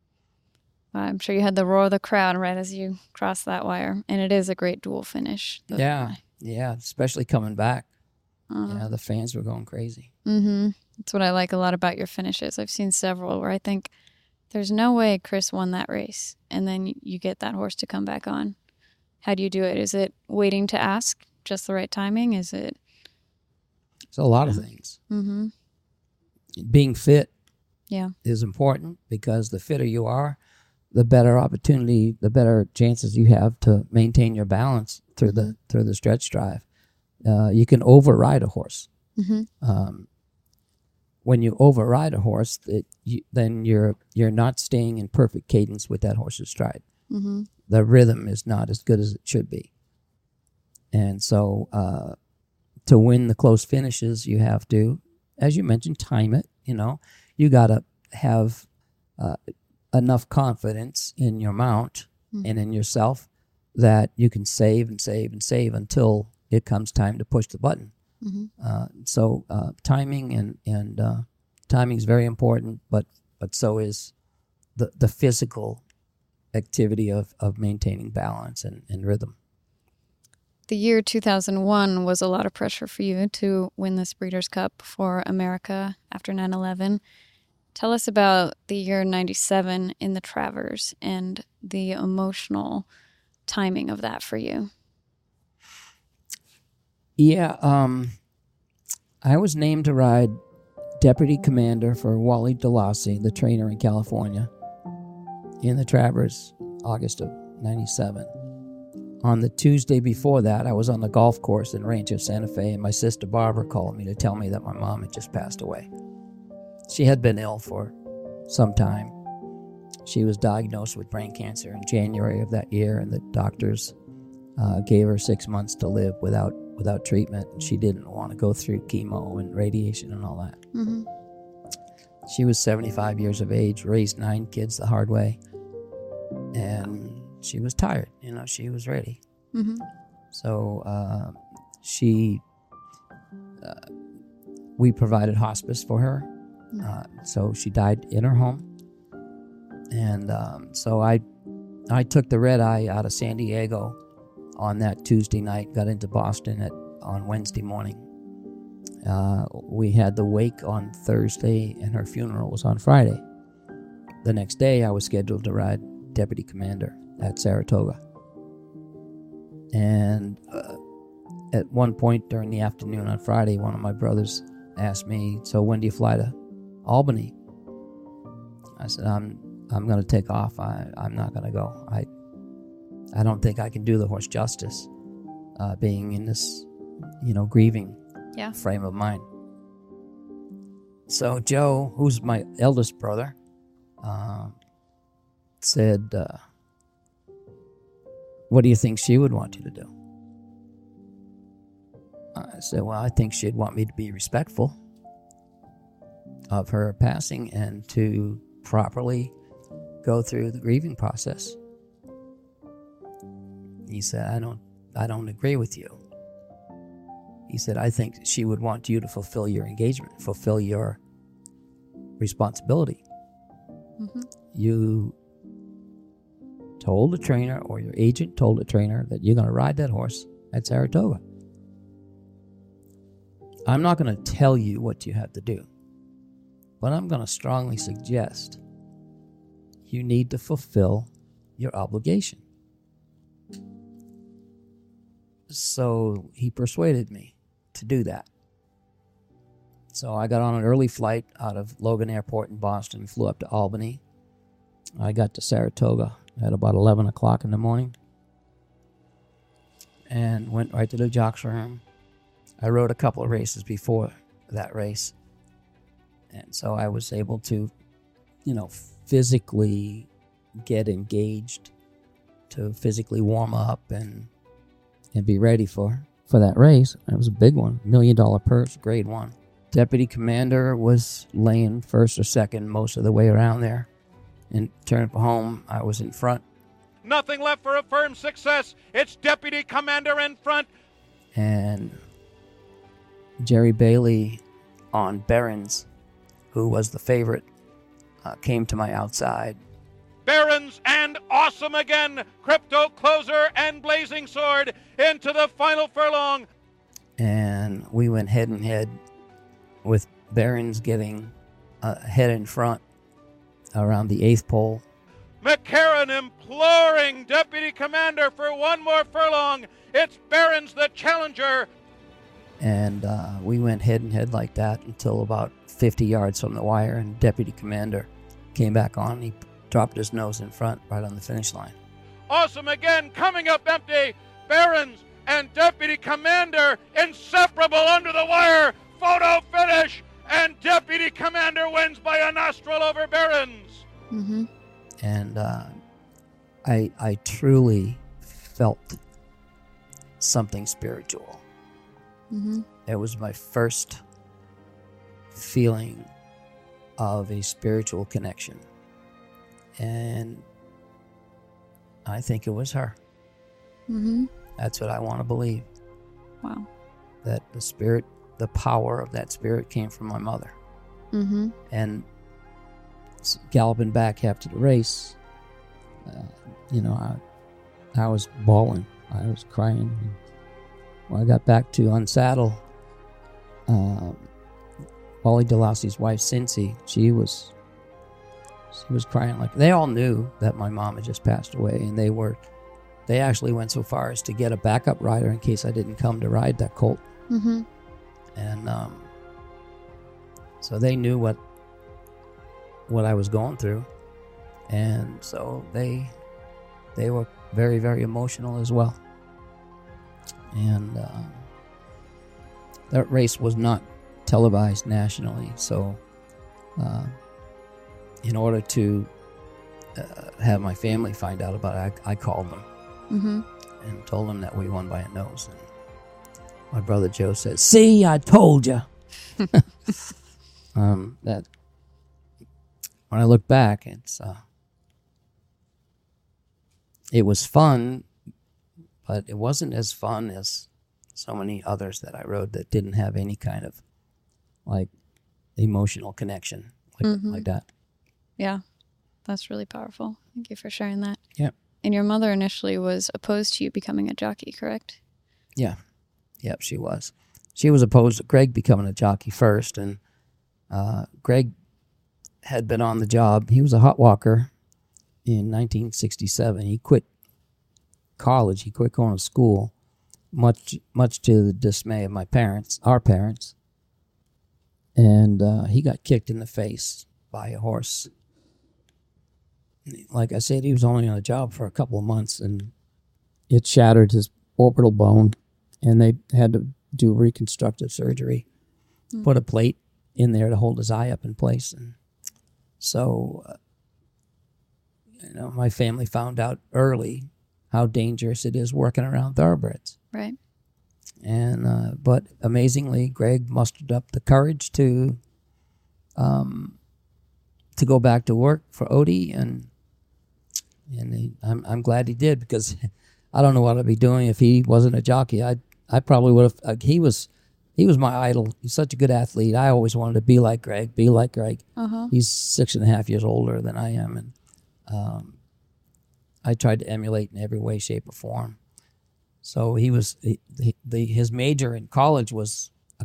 S1: I'm sure you had the roar of the crowd right as you crossed that wire, and it is a great dual finish.
S2: Yeah, yeah, especially coming back. Uh-huh. Yeah, the fans were going crazy.
S1: Mm-hmm. That's what I like a lot about your finishes. I've seen several where I think there's no way Chris won that race, and then you get that horse to come back on. How do you do it? Is it waiting to ask, just the right timing? Is it?
S2: It's a lot of things.
S1: Mm-hmm.
S2: Being fit
S1: yeah.
S2: is important, because the fitter you are, the better opportunity, the better chances you have to maintain your balance through mm-hmm. the through the stretch drive. Uh, you can override a horse. Mm-hmm. Um, when you override a horse, it, you, then you're you're not staying in perfect cadence with that horse's stride. Mm-hmm. The rhythm is not as good as it should be. And so uh, to win the close finishes, you have to, as you mentioned, time it. You know, you got to have uh, enough confidence in your mount mm-hmm. and in yourself that you can save and save and save until it comes time to push the button. Mm-hmm. Uh, so uh, timing and and uh, timing is very important, but but so is the the physical activity of, of maintaining balance and, and rhythm.
S1: The year two thousand one was a lot of pressure for you to win this Breeders' Cup for America after nine eleven. Tell us about the year ninety-seven in the Travers and the emotional timing of that for you.
S2: Yeah, um, I was named to ride deputy commander for Wally DeLassy, the trainer in California, in the Travers, August of ninety-seven. On the Tuesday before that, I was on the golf course in Rancho Santa Fe, and my sister Barbara called me to tell me that my mom had just passed away. She had been ill for some time. She was diagnosed with brain cancer in January of that year, and the doctors uh, gave her six months to live without without treatment. And she didn't want to go through chemo and radiation and all that. Mm-hmm. She was seventy-five years of age, raised nine kids the hard way, and she was tired. You know, she was ready. Mm-hmm. So uh, she, uh, we provided hospice for her. Uh, so she died in her home, and um, so I, I took the red eye out of San Diego on that Tuesday night. Got into Boston at on Wednesday morning. Uh, we had the wake on Thursday, and her funeral was on Friday. The next day, I was scheduled to ride deputy commander at Saratoga, and uh, at one point during the afternoon on Friday, one of my brothers asked me, "So when do you fly to Albany?" I said, I'm I'm going to take off. I, I'm not going to go. I I don't think I can do the horse justice, uh, being in this, you know, grieving yeah. frame of mind. So Joe, who's my eldest brother, uh, said, uh, what do you think she would want you to do? I said, well, I think she'd want me to be respectful of her passing and to properly go through the grieving process. He said, I don't I don't agree with you. He said, I think she would want you to fulfill your engagement, fulfill your responsibility. Mm-hmm. You told the trainer, or your agent told the trainer, that you're going to ride that horse at Saratoga. I'm not going to tell you what you have to do, but I'm going to strongly suggest you need to fulfill your obligation. So he persuaded me to do that. So I got on an early flight out of Logan Airport in Boston, flew up to Albany. I got to Saratoga at about eleven o'clock in the morning and went right to the jocks room. I rode a couple of races before that race. And so I was able to, you know, physically get engaged, to physically warm up and and be ready for, for that race. It was a big one, million dollar purse, grade one. Deputy commander was laying first or second most of the way around there. And turning for home, I was in front.
S6: Nothing left for a firm success. It's Deputy Commander in front.
S2: And Jerry Bailey on Barons, who was the favorite, uh, came to my outside.
S6: Barons and Awesome Again, Crypto Closer and Blazing Sword into the final furlong.
S2: And we went head and head with Barons getting uh, head in front around the eighth pole.
S6: McCarran imploring Deputy Commander for one more furlong. It's Barons the challenger.
S2: And uh, we went head and head like that until about fifty yards from the wire, and Deputy Commander came back on. He dropped his nose in front right on the finish line.
S6: Awesome Again coming up empty. Barons and Deputy Commander inseparable under the wire. Photo finish, and Deputy Commander wins by a nostril over Barons.
S1: Mm-hmm.
S2: And uh, I I truly felt something spiritual.
S1: Mm-hmm.
S2: It was my first feeling of a spiritual connection. And I think it was her.
S1: Mm-hmm.
S2: That's what I want to believe.
S1: Wow.
S2: That the spirit, the power of that spirit came from my mother.
S1: Mm-hmm.
S2: And galloping back after the race, uh, you know, I, I was bawling. I was crying. When I got back to Unsaddle, uh, Wally DeLassie's wife, Cincy, she was she was crying like, they all knew that my mom had just passed away, and they were they actually went so far as to get a backup rider in case I didn't come to ride that colt.
S1: Mm-hmm.
S2: And um, so they knew what what I was going through, and so they they were very, very emotional as well. And uh, that race was not televised nationally, so uh, in order to uh, have my family find out about it, I, I called them
S1: Mm-hmm.
S2: and told them that we won by a nose. And my brother Joe said, "See, I told you." um, that when I look back, it's uh, it was fun, but it wasn't as fun as so many others that I rode that didn't have any kind of like emotional connection like,
S1: Mm-hmm.
S2: like that.
S1: Yeah. That's really powerful. Thank you for sharing that.
S2: Yeah.
S1: And your mother initially was opposed to you becoming a jockey, correct?
S2: Yeah. Yep, she was. She was opposed to Greg becoming a jockey first, and uh, Greg had been on the job. He was a hot walker in nineteen sixty-seven. He quit college. He quit going to school, much much to the dismay of my parents, our parents. And uh, he got kicked in the face by a horse. Like I said, he was only on the job for a couple of months, and it shattered his orbital bone, and they had to do reconstructive surgery, mm. put a plate in there to hold his eye up in place. And so, uh, you know, my family found out early how dangerous it is working around thoroughbreds.
S1: Right.
S2: And uh, but amazingly, Greg mustered up the courage to um, to go back to work for Odie, and and he, I'm I'm glad he did, because I don't know what I'd be doing if he wasn't a jockey. I I probably would have. Uh, he was he was my idol. He's such a good athlete. I always wanted to be like Greg. Be like Greg.
S1: Uh-huh.
S2: He's six and a half years older than I am, and um, I tried to emulate in every way, shape, or form. So he was he, the his major in college was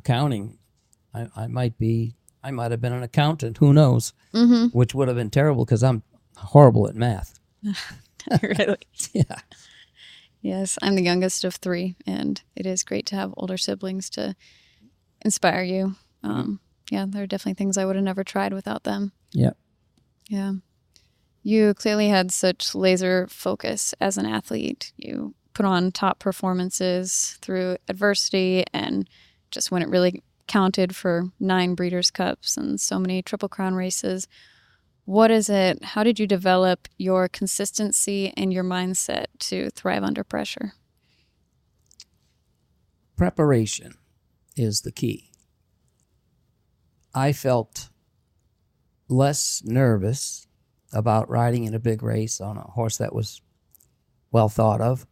S2: accounting, I, I might be, I might have been an accountant. Who knows?
S1: Mm-hmm.
S2: Which would have been terrible because I'm horrible at math.
S1: Really?
S2: Yeah.
S1: Yes, I'm the youngest of three, and it is great to have older siblings to inspire you. Um, yeah, there are definitely things I would have never tried without them.
S2: Yeah.
S1: Yeah. You clearly had such laser focus as an athlete. You put on top performances through adversity, and just when it really counted for nine Breeders' Cups and so many Triple Crown races. What is it? How did you develop your consistency and your mindset to thrive under pressure?
S2: Preparation is the key. I felt less nervous about riding in a big race on a horse that was well thought of.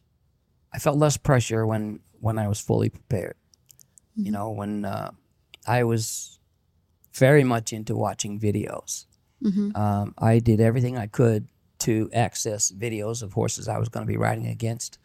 S2: I felt less pressure when, when I was fully prepared. Mm-hmm. You know, when uh, I was very much into watching videos. Mm-hmm. Um, I did everything I could to access videos of horses I was going to be riding against.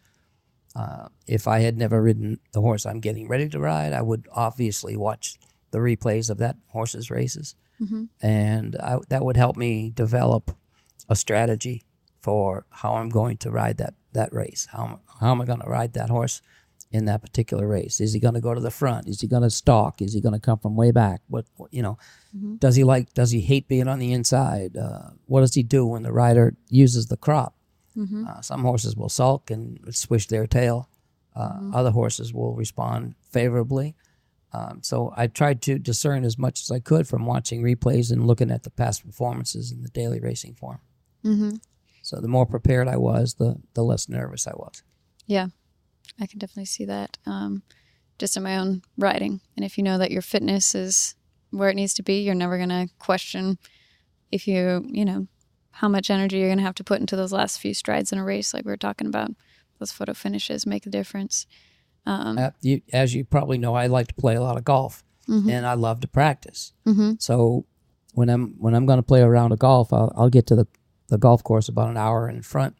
S2: Uh, if I had never ridden the horse I'm getting ready to ride, I would obviously watch the replays of that horse's races. Mm-hmm. And I, that would help me develop a strategy for how I'm going to ride that, that race. How, how am I going to ride that horse in that particular race? Is he going to go to the front? Is he going to stalk? Is he going to come from way back? What, what you know, mm-hmm. does he like, does he hate being on the inside? Uh, what does he do when the rider uses the crop? Mm-hmm. Uh, some horses will sulk and swish their tail. Uh, mm-hmm. Other horses will respond favorably. Um, so I tried to discern as much as I could from watching replays and looking at the past performances in the daily racing form. Mm-hmm. So the more prepared I was, the, the less nervous I was.
S1: Yeah. I can definitely see that um, just in my own riding. And if you know that your fitness is where it needs to be, you're never going to question if you, you know, how much energy you're going to have to put into those last few strides in a race like we were talking about. Those photo finishes make a difference. Um,
S2: uh, you, as you probably know, I like to play a lot of golf, mm-hmm. and I love to practice. Mm-hmm. So when I'm when I'm going to play a round of golf, I'll, I'll get to the, the golf course about an hour in front.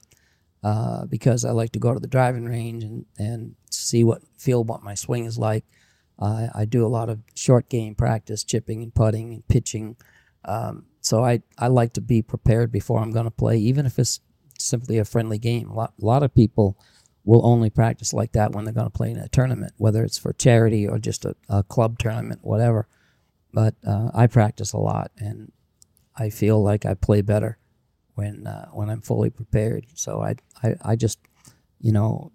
S2: Uh, because I like to go to the driving range and, and see what, feel what my swing is like. Uh, I do a lot of short game practice, chipping and putting and pitching. Um, so I, I like to be prepared before I'm going to play, even if it's simply a friendly game. A lot, a lot of people will only practice like that when they're going to play in a tournament, whether it's for charity or just a, a club tournament, whatever. But uh, I practice a lot, and I feel like I play better when uh, when I'm fully prepared. So I, I I just, you know,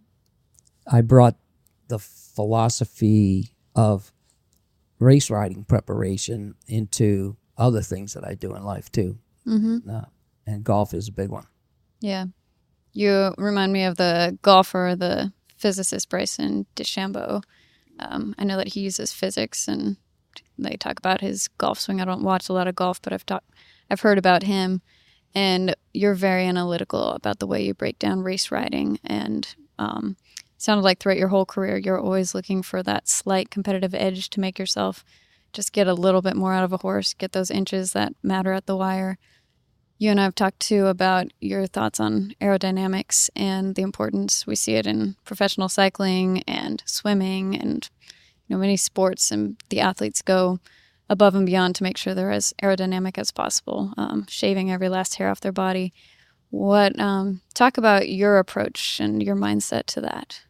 S2: I brought the philosophy of race riding preparation into other things that I do in life too. Mm-hmm. Uh, and golf is a big one.
S1: Yeah. You remind me of the golfer, the physicist Bryson DeChambeau. Um, I know that he uses physics, and they talk about his golf swing. I don't watch a lot of golf, but I've talked, I've heard about him. And you're very analytical about the way you break down race riding. And um, sounded like throughout your whole career, you're always looking for that slight competitive edge to make yourself just get a little bit more out of a horse, get those inches that matter at the wire. You and I have talked too about your thoughts on aerodynamics and the importance. We see it in professional cycling and swimming and, you know, many sports, and the athletes go above and beyond to make sure they're as aerodynamic as possible, um, shaving every last hair off their body. What um, talk about your approach and your mindset to that?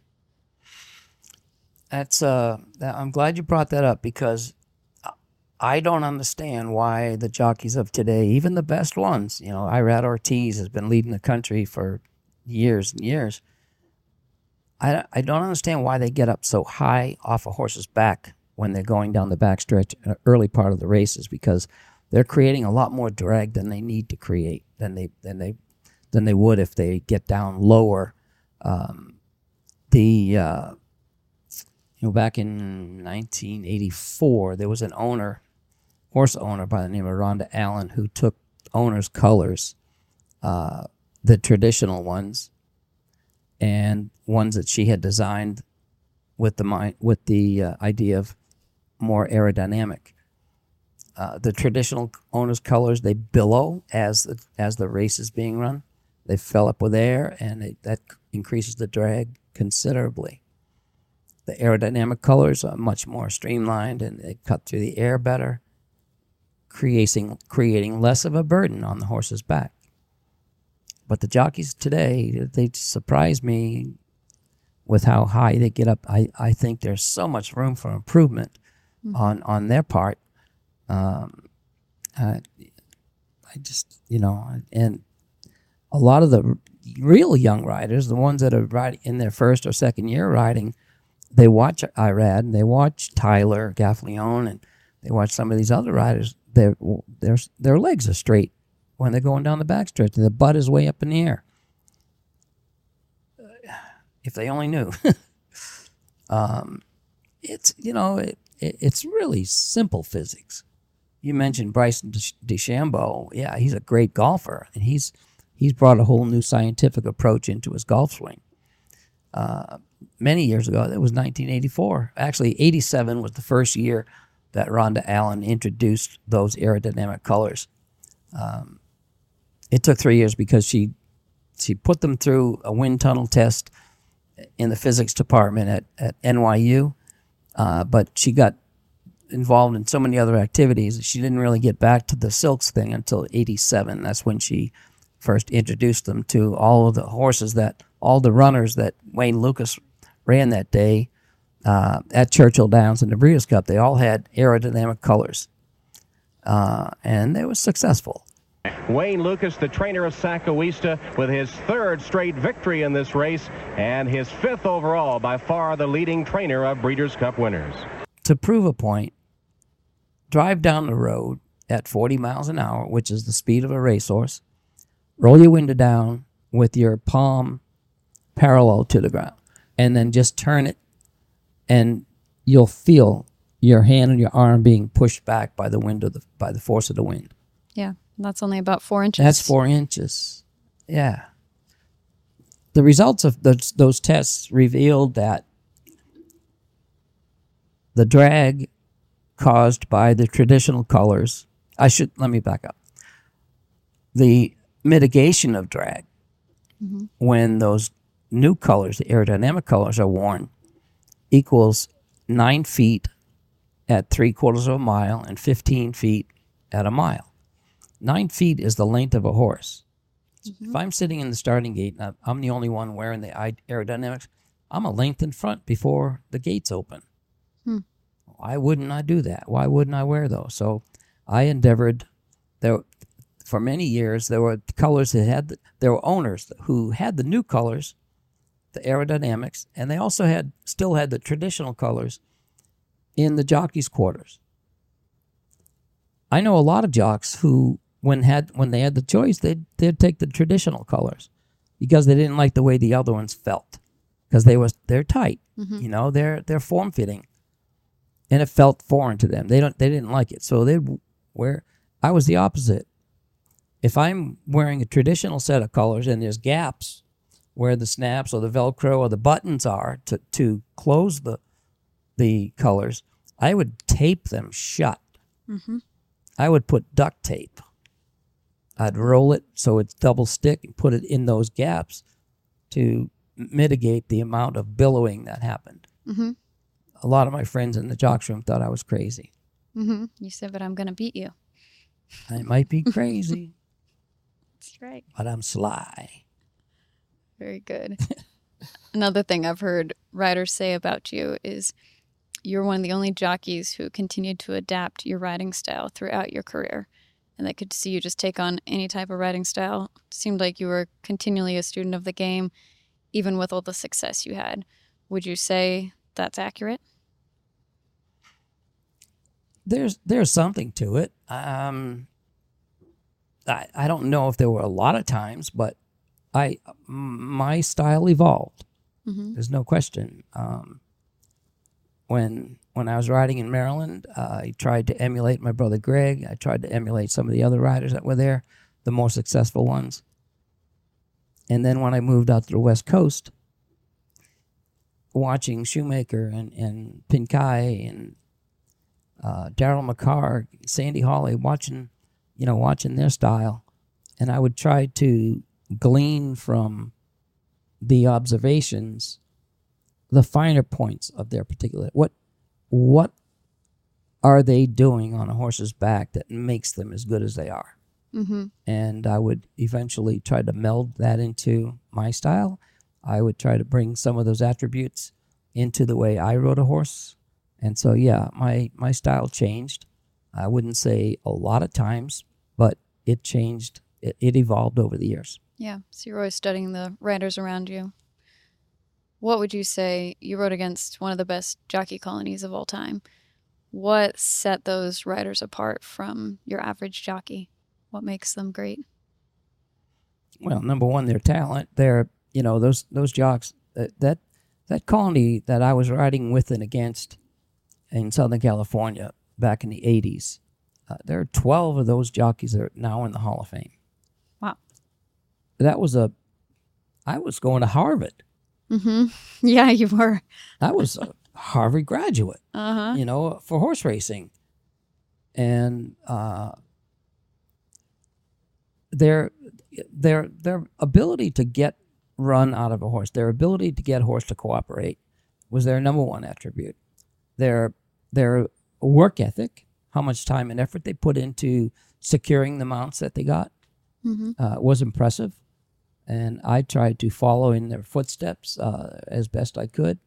S2: That's uh, I'm glad you brought that up, because I don't understand why the jockeys of today, even the best ones, you know, Irad Ortiz has been leading the country for years and years. I, I don't understand why they get up so high off a horse's back when they're going down the backstretch in the early part of the races, because they're creating a lot more drag than they need to create, than they than they than they would if they get down lower. Um, the uh, you know, back in nineteen eighty-four, there was an owner, horse owner by the name of Rhonda Allen, who took owner's colors, uh, the traditional ones, and ones that she had designed with the mind, with the uh, idea of more aerodynamic. Uh, the traditional owner's colors, they billow as the, as the race is being run. They fill up with air, and it, that increases the drag considerably. The aerodynamic colors are much more streamlined and they cut through the air better, creating creating less of a burden on the horse's back. But the jockeys today, they surprise me with how high they get up. I, I think there's so much room for improvement mm-hmm. on, on their part. Um, I, I just, you know, and a lot of the real young riders, the ones that are riding in their first or second year riding, they watch Irad and they watch Tyler Gaffalione and they watch some of these other riders. Their their their legs are straight when they're going down the backstretch and the butt is way up in the air. If they only knew. um, it's, you know, it, it, it's really simple physics. You mentioned Bryson DeChambeau. Yeah, he's a great golfer, and he's he's brought a whole new scientific approach into his golf swing. Uh, many years ago, that was nineteen eighty-four. Actually, eighty-seven was the first year that Rhonda Allen introduced those aerodynamic colors. Um, it took three years because she she put them through a wind tunnel test in the physics department at, at N Y U, uh, but she got involved in so many other activities that she didn't really get back to the silks thing until eighty-seven. That's when she first introduced them to all of the horses that, all the runners that Wayne Lucas ran that day uh, at Churchill Downs and the Breeders' Cup. They all had aerodynamic colors, uh, and they were successful.
S7: Wayne Lucas, the trainer of Sacoista, with his third straight victory in this race and his fifth overall, by far the leading trainer of Breeders' Cup winners.
S2: To prove a point, drive down the road at forty miles an hour, which is the speed of a racehorse, roll your window down with your palm parallel to the ground, and then just turn it, and you'll feel your hand and your arm being pushed back by the wind of the, by the force of the wind.
S1: Yeah. That's only about four inches.
S2: That's four inches. Yeah. The results of those, those tests revealed that the drag caused by the traditional colors, I should, let me back up. The mitigation of drag mm-hmm. when those new colors, the aerodynamic colors, are worn equals nine feet at three quarters of a mile and fifteen feet at a mile. Nine feet is the length of a horse. Mm-hmm. If I'm sitting in the starting gate and I'm the only one wearing the aerodynamics, I'm a length in front before the gates open. Hmm. Why wouldn't I do that? Why wouldn't I wear those? So I endeavored. There, for many years, there were colors that had, the, there were owners who had the new colors, the aerodynamics, and they also had still had the traditional colors in the jockeys' quarters. I know a lot of jocks who, when had when they had the choice, they'd, they'd take the traditional colors because they didn't like the way the other ones felt, because they was they're tight, mm-hmm. you know, they're they're form fitting, and it felt foreign to them. They don't they didn't like it, so they'd wear. I was the opposite. If I'm wearing a traditional set of colors and there's gaps where the snaps or the Velcro or the buttons are to to close the the colors, I would tape them shut. Mm-hmm. I would put duct tape. I'd roll it so it's double stick and put it in those gaps to mitigate the amount of billowing that happened. Mm-hmm. A lot of my friends in the jocks room thought I was crazy.
S1: Mm-hmm. You said, but I'm going to beat you.
S2: I might be crazy.
S1: That's right.
S2: But I'm sly.
S1: Very good. Another thing I've heard riders say about you is you're one of the only jockeys who continued to adapt your riding style throughout your career, and they could see you just take on any type of riding style. It seemed like you were continually a student of the game, even with all the success you had. Would you say that's accurate?
S2: There's there's something to it. Um, I I don't know if there were a lot of times, but I my style evolved. Mm-hmm. There's no question. Um, When when I was riding in Maryland, uh, I tried to emulate my brother Greg. I tried to emulate some of the other riders that were there, the more successful ones. And then when I moved out to the West Coast, watching Shoemaker and, and Pinkai and uh, Daryl McCarr, Sandy Hawley, watching, you know, watching their style. And I would try to glean from the observations the finer points of their particular, what what are they doing on a horse's back that makes them as good as they are?
S1: Mm-hmm.
S2: And I would eventually try to meld that into my style. I would try to bring some of those attributes into the way I rode a horse. And so, yeah, my, my style changed. I wouldn't say a lot of times, but it changed. It, it evolved over the years.
S1: Yeah, so you're always studying the riders around you. What would you say, you rode against one of the best jockey colonies of all time. What set those riders apart from your average jockey? What makes them great?
S2: Well, number one, their talent. They're, you know, those those jocks, that, that that colony that I was riding with and against in Southern California back in the eighties, uh, there are twelve of those jockeys that are now in the Hall of Fame.
S1: Wow.
S2: That was a, I was going to Harvard.
S1: Mm-hmm. Yeah, you were.
S2: I was a Harvard graduate,
S1: Uh-huh.
S2: you know, for horse racing. And uh, their their their ability to get run out of a horse, their ability to get a horse to cooperate was their number one attribute. Their their work ethic, how much time and effort they put into securing the mounts that they got,
S1: Mm-hmm.
S2: uh, was impressive. And I tried to follow in their footsteps uh, as best I could.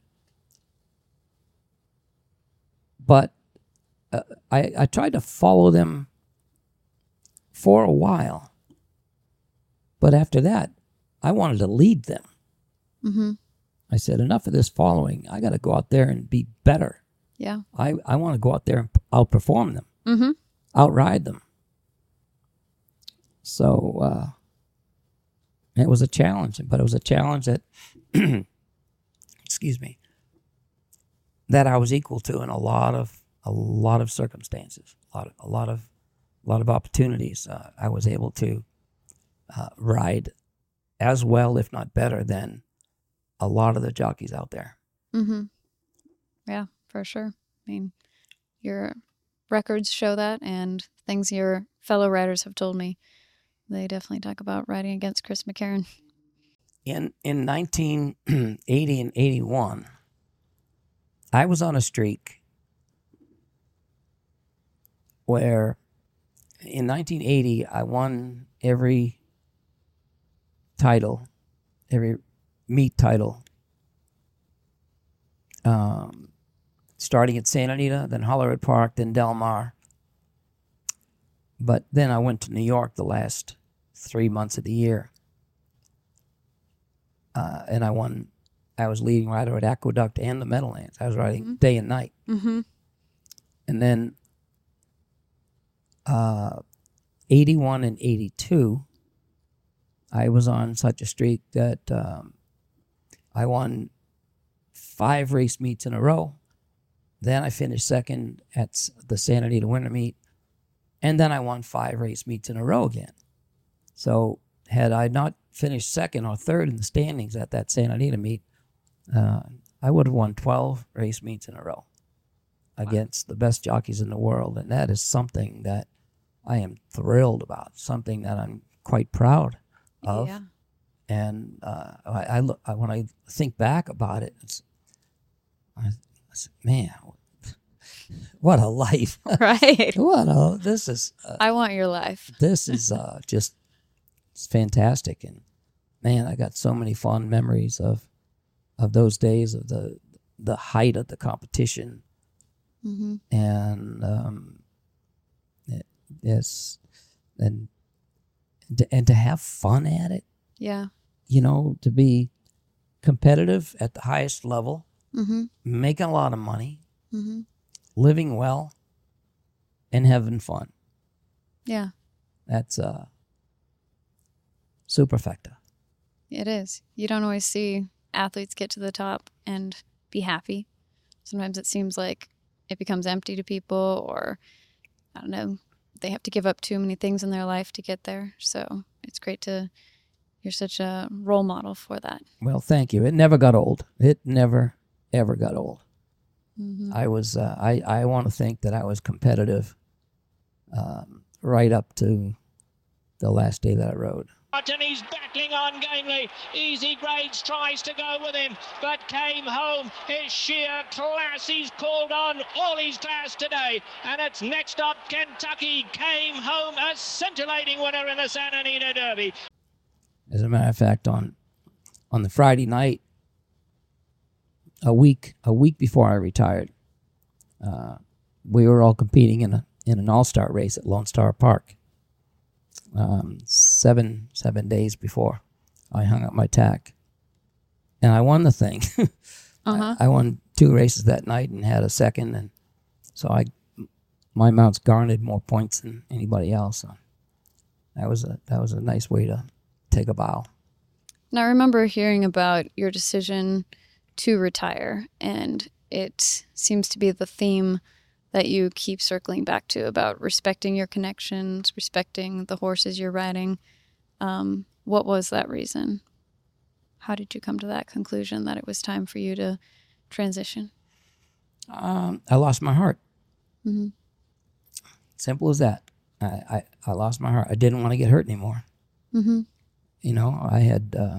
S2: But uh, I, I tried to follow them for a while. But after that, I wanted to lead them.
S1: Mm-hmm.
S2: I said, enough of this following. I got to go out there and be better.
S1: Yeah.
S2: I, I want to go out there and outperform them,
S1: Mm-hmm.
S2: outride them. So uh, it was a challenge, but it was a challenge that, excuse me, that I was equal to in a lot of a lot of circumstances, a lot of a lot of a lot of opportunities. Uh, I was able to uh, ride as well, if not better, than a lot of the jockeys out there.
S1: Mm-hmm. Yeah, for sure. I mean, your records show that, and things your fellow riders have told me. They definitely talk about riding against Chris McCarron.
S2: In in nineteen eighty and eighty-one, I was on a streak where in nineteen eighty I won every title, every meet title, um, starting at Santa Anita, then Hollywood Park, then Del Mar. But then I went to New York the last three months of the year, uh, and I won. I was leading rider at Aqueduct and the Meadowlands. I was riding
S1: Mm-hmm.
S2: day and night.
S1: Mm-hmm.
S2: And then uh, eighty-one and eighty-two, I was on such a streak that um, I won five race meets in a row. Then I finished second at the Santa Anita Winter Meet. And then I won five race meets in a row again. So had I not finished second or third in the standings at that Santa Anita meet, uh, I would have won twelve race meets in a row against the best jockeys in the world. And that is something that I am thrilled about, something that I'm quite proud of.
S1: Yeah.
S2: And uh, I, I, look, I when I think back about it, it's, I, I said, man, what a life!
S1: Right.
S2: What a this is uh,
S1: I want your life.
S2: this is uh, just it's fantastic, and man, I got so many fond memories of of those days of the the height of the competition,
S1: Mm-hmm.
S2: and um, it, yes, and to, and to have fun at it,
S1: Yeah.
S2: you know, to be competitive at the highest level,
S1: Mm-hmm.
S2: making a lot of money,
S1: Mm-hmm.
S2: living well, and having fun.
S1: Yeah,
S2: That's uh, superfecta.
S1: it is. You don't always see athletes get to the top and be happy. Sometimes it seems like it becomes empty to people, or I don't know, they have to give up too many things in their life to get there. So it's great to, you're such a role model for that.
S2: Well, thank you. It never got old. It never, ever got old.
S1: Mm-hmm.
S2: I was, uh, I, I want to think that I was competitive um, right up to the last day that I rode.
S8: And he's battling on gamely. Easy Grades tries to go with him, but came home. His sheer class. He's called on all his class today. And it's next up Kentucky. Came home a scintillating winner in the Santa Anita Derby.
S2: As a matter of fact, on on the Friday night, a week a week before I retired, uh, we were all competing in a in an all-star race at Lone Star Park. Um, seven seven days before I hung up my tack, and I won the thing.
S1: Uh-huh.
S2: I, I won two races that night and had a second, and so I my mounts garnered more points than anybody else. So that was a that was a nice way to take a bow.
S1: And I remember hearing about your decision to retire, and it seems to be the theme that you keep circling back to about respecting your connections, respecting the horses you're riding. Um, what was that reason? How did you come to that conclusion that it was time for you to transition?
S2: Um, I lost my heart.
S1: Mm-hmm.
S2: Simple as that. I, I, I lost my heart. I didn't want to get hurt anymore.
S1: Mm-hmm.
S2: You know, I had, uh,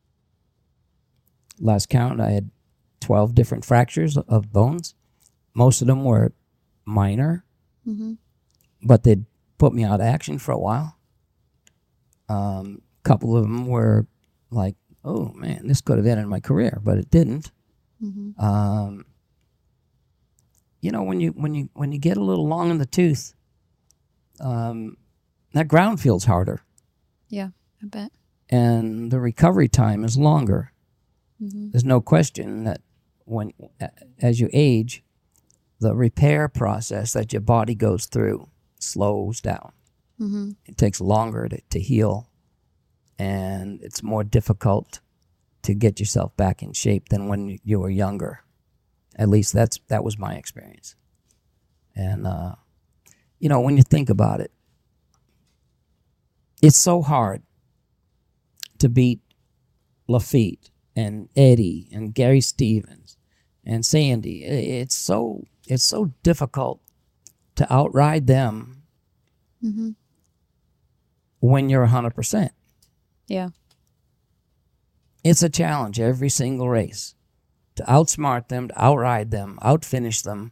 S2: last count, I had twelve different fractures of bones. Most of them were minor,
S1: mm-hmm.
S2: but they'd put me out of action for a while. A um, couple of them were like, oh man, this could have ended my career, but it didn't.
S1: Mm-hmm.
S2: Um, you know, when you when you when you get a little long in the tooth, um, that ground feels harder,
S1: Yeah, I bet.
S2: and the recovery time is longer.
S1: Mm-hmm.
S2: There's no question that when as you age, the repair process that your body goes through slows down.
S1: Mm-hmm.
S2: It takes longer to, to heal, and it's more difficult to get yourself back in shape than when you were younger. At least that's that was my experience. And, uh, you know, when you think about it, it's so hard to beat Lafitte and Eddie and Gary Stevens and Sandy. It's so it's so difficult to outride them
S1: Mm-hmm.
S2: when you're one hundred percent.
S1: Yeah.
S2: It's a challenge every single race. To outsmart them, to outride them, outfinish them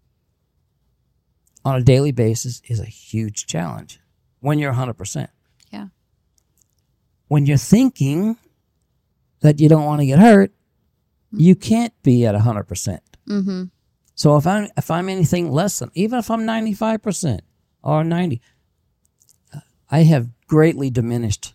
S2: on a daily basis is a huge challenge when you're one hundred percent.
S1: Yeah.
S2: When you're thinking that you don't want to get hurt, you can't be at one hundred percent.
S1: Mm-hmm.
S2: So if I'm, if I'm anything less than, even if I'm ninety-five percent or ninety, I have greatly diminished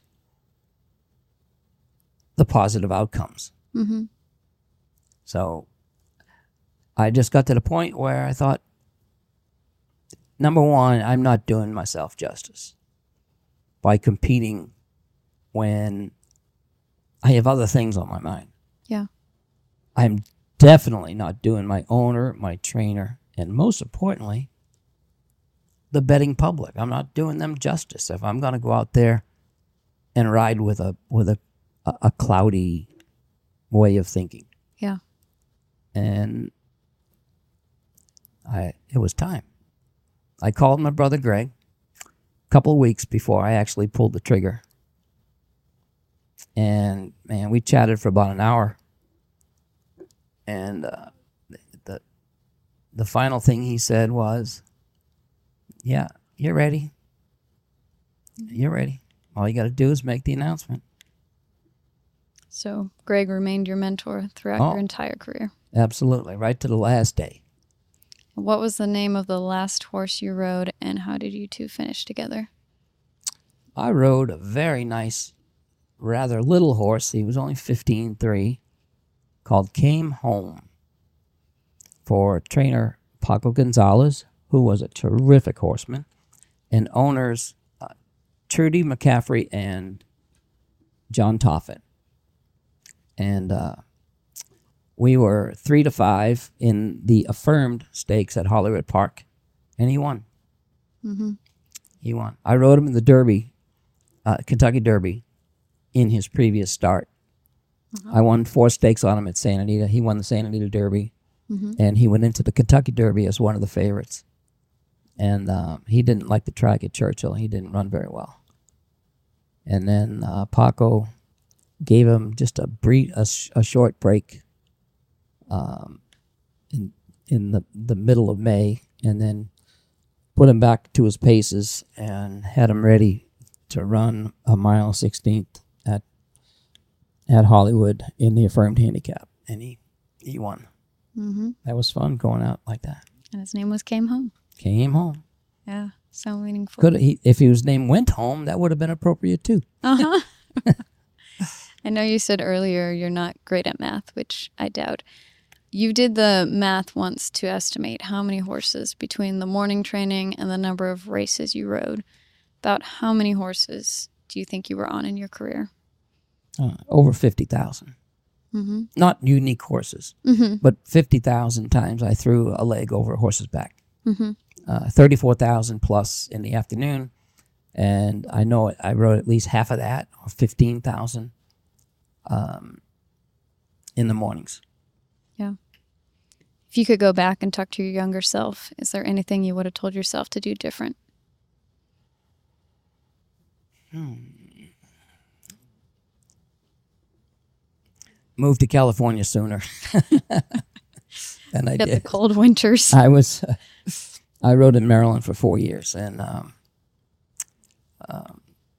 S2: the positive outcomes.
S1: Mm-hmm.
S2: So I just got to the point where I thought, number one, I'm not doing myself justice by competing when I have other things on my mind.
S1: Yeah.
S2: I'm definitely not doing my owner, my trainer, and most importantly, the betting public. I'm not doing them justice if I'm going to go out there and ride with a with a, a, a cloudy way of thinking.
S1: Yeah.
S2: And I it was time. I called my brother Greg a couple of weeks before I actually pulled the trigger. And, man, we chatted for about an hour. And uh, the the final thing he said was, yeah, you're ready. You're ready. All you got to do is make the announcement.
S1: So Greg remained your mentor throughout
S2: Oh.
S1: your entire career.
S2: Absolutely, right to the last day.
S1: What was the name of the last horse you rode, and how did you two finish together?
S2: I rode a very nice, rather little horse. He was only fifteen three, called Came Home, for trainer Paco Gonzalez, who was a terrific horseman, and owners uh, Trudy McCaffrey and John Toffet. And uh, we were three to five in the affirmed stakes at Hollywood Park, and he won.
S1: Mm-hmm.
S2: He won. I rode him in the Derby, uh, Kentucky Derby, in his previous start.
S1: Uh-huh.
S2: I won four stakes on him at Santa Anita. He won the Santa Anita Derby,
S1: Mm-hmm.
S2: and he went into the Kentucky Derby as one of the favorites. And uh, he didn't like the track at Churchill. He didn't run very well. And then uh, Paco gave him just a brief, a, sh- a short break um, in in the, the middle of May, and then put him back to his paces and had him ready to run a mile sixteenth at at Hollywood in the affirmed handicap, and he he won.
S1: Mm-hmm.
S2: That was fun going out like that.
S1: And his name was Came Home.
S2: Came home.
S1: Yeah, so meaningful.
S2: Could he, if he was named Went Home, that would have been appropriate too.
S1: Uh huh. I know you said earlier you're not great at math, which I doubt. You did the math once to estimate how many horses between the morning training and the number of races you rode. About how many horses do you think you were on in your career?
S2: Uh, over fifty thousand.
S1: Mm-hmm.
S2: Not unique horses,
S1: Mm-hmm.
S2: but fifty thousand times I threw a leg over a horse's back.
S1: Mm-hmm.
S2: Uh, thirty-four thousand plus in the afternoon. And I know I rode at least half of that, or fifteen thousand um, in the mornings.
S1: Yeah. If you could go back and talk to your younger self, is there anything you would have told yourself to do different?
S2: Hmm. Moved to California sooner than I
S1: Get
S2: did.
S1: the cold winters.
S2: I was, uh, I rode in Maryland for four years, and um, um,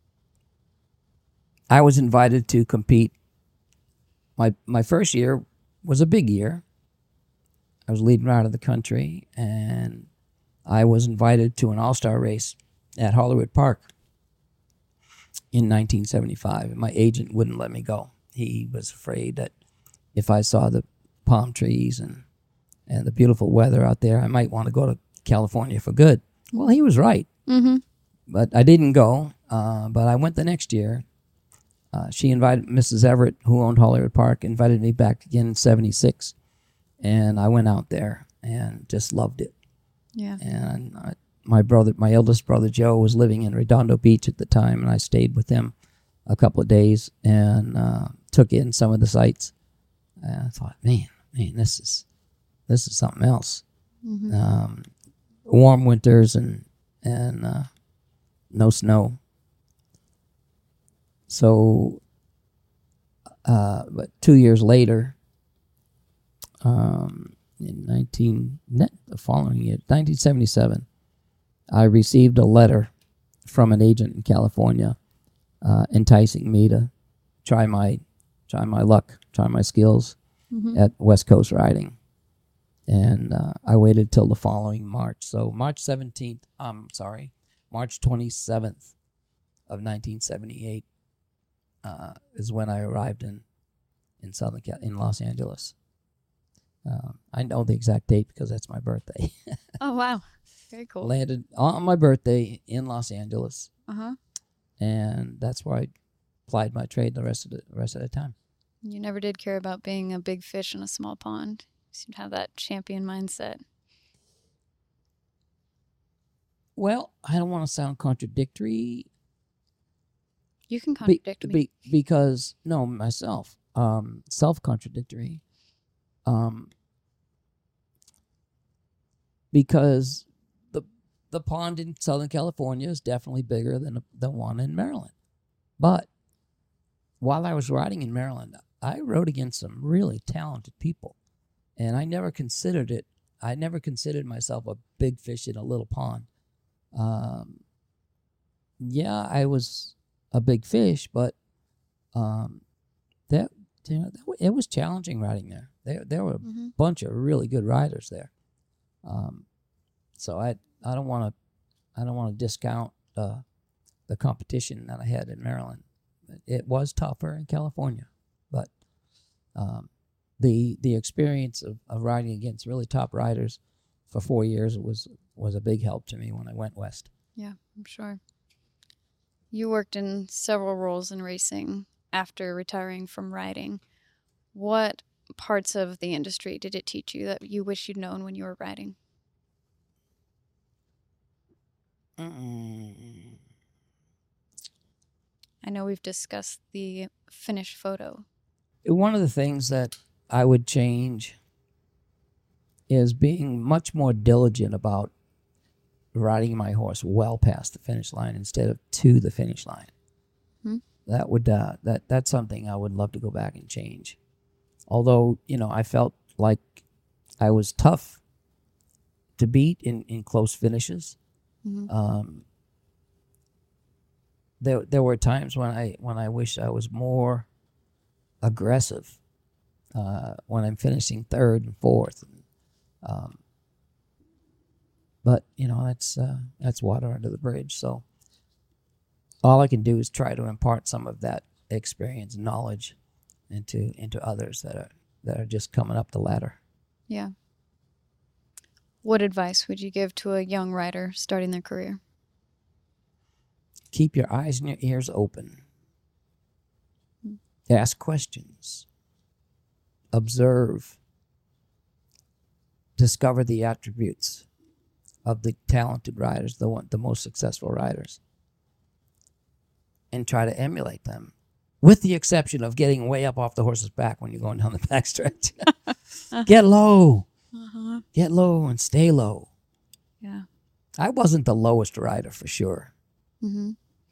S2: I was invited to compete. My my first year was a big year. I was leading out of the country, and I was invited to an all-star race at Hollywood Park in nineteen seventy-five. And my agent wouldn't let me go. He was afraid that if I saw the palm trees and and the beautiful weather out there, I might want to go to California for good. Well, he was right.
S1: Mm-hmm.
S2: But I didn't go. Uh, but I went the next year. Uh, she invited Missus Everett, who owned Hollywood Park, invited me back again in seventy-six. And I went out there and just loved it.
S1: Yeah.
S2: And I, my brother, my eldest brother Joe, was living in Redondo Beach at the time, and I stayed with him a couple of days and uh, took in some of the sights. And I thought, man, man, this is this is something else.
S1: Mm-hmm.
S2: Um, warm winters and and uh, no snow. So, uh, but two years later, um, in nineteen the following year, nineteen seventy-seven, I received a letter from an agent in California, uh, enticing me to try my try my luck, try my skills
S1: Mm-hmm.
S2: at West Coast riding. And uh, I waited till the following March. So March seventeenth, I'm sorry, March twenty-seventh of nineteen seventy-eight uh, is when I arrived in in Southern Cal- in Los Angeles. Um, I know the exact date because that's my birthday.
S1: Oh, wow. Very cool.
S2: Landed on my birthday in Los Angeles,
S1: Uh-huh.
S2: and that's where I plied my trade the rest of the rest of the time.
S1: You never did care about being a big fish in a small pond. You seem to have that champion mindset.
S2: Well, I don't want to sound contradictory.
S1: You can
S2: Be,
S1: contradict me.
S2: be, because no, myself, um, self-contradictory. Um, because the the pond in Southern California is definitely bigger than the one in Maryland. But while I was riding in Maryland, I rode against some really talented people, and I never considered it. I never considered myself a big fish in a little pond. Um, yeah, I was a big fish, but um, that, you know, that it was challenging riding there. There, there were a
S1: Mm-hmm.
S2: bunch of really good riders there. Um, so I, I don't want to, I don't want to discount uh, the competition that I had in Maryland. It was tougher in California, but um, the the experience of, of riding against really top riders for four years was was a big help to me when I went west.
S1: Yeah, I'm sure. You worked in several roles in racing after retiring from riding. What parts of the industry did it teach you that you wish you'd known when you were riding?
S2: Mm-mm.
S1: I know we've discussed the finish photo.
S2: One of the things that I would change is being much more diligent about riding my horse well past the finish line instead of to the finish line.
S1: Mm-hmm.
S2: That would uh, that that's something I would love to go back and change. Although, you know, I felt like I was tough to beat in, in close finishes.
S1: Mm-hmm.
S2: Um, there there were times when I when I wish I was more aggressive uh, when I'm finishing third and fourth. Um, but you know, that's uh, that's water under the bridge. So all I can do is try to impart some of that experience and knowledge into into others that are that are just coming up the ladder.
S1: Yeah. What advice would you give to a young rider starting their career?
S2: Keep your eyes and your ears open. Ask questions. Observe. Discover the attributes of the talented riders, the one, the most successful riders, and try to emulate them, with the exception of getting way up off the horse's back when you're going down the backstretch. Get low.
S1: Uh-huh.
S2: Get low and stay low.
S1: Yeah.
S2: I wasn't the lowest rider for sure.
S1: Mm-hmm.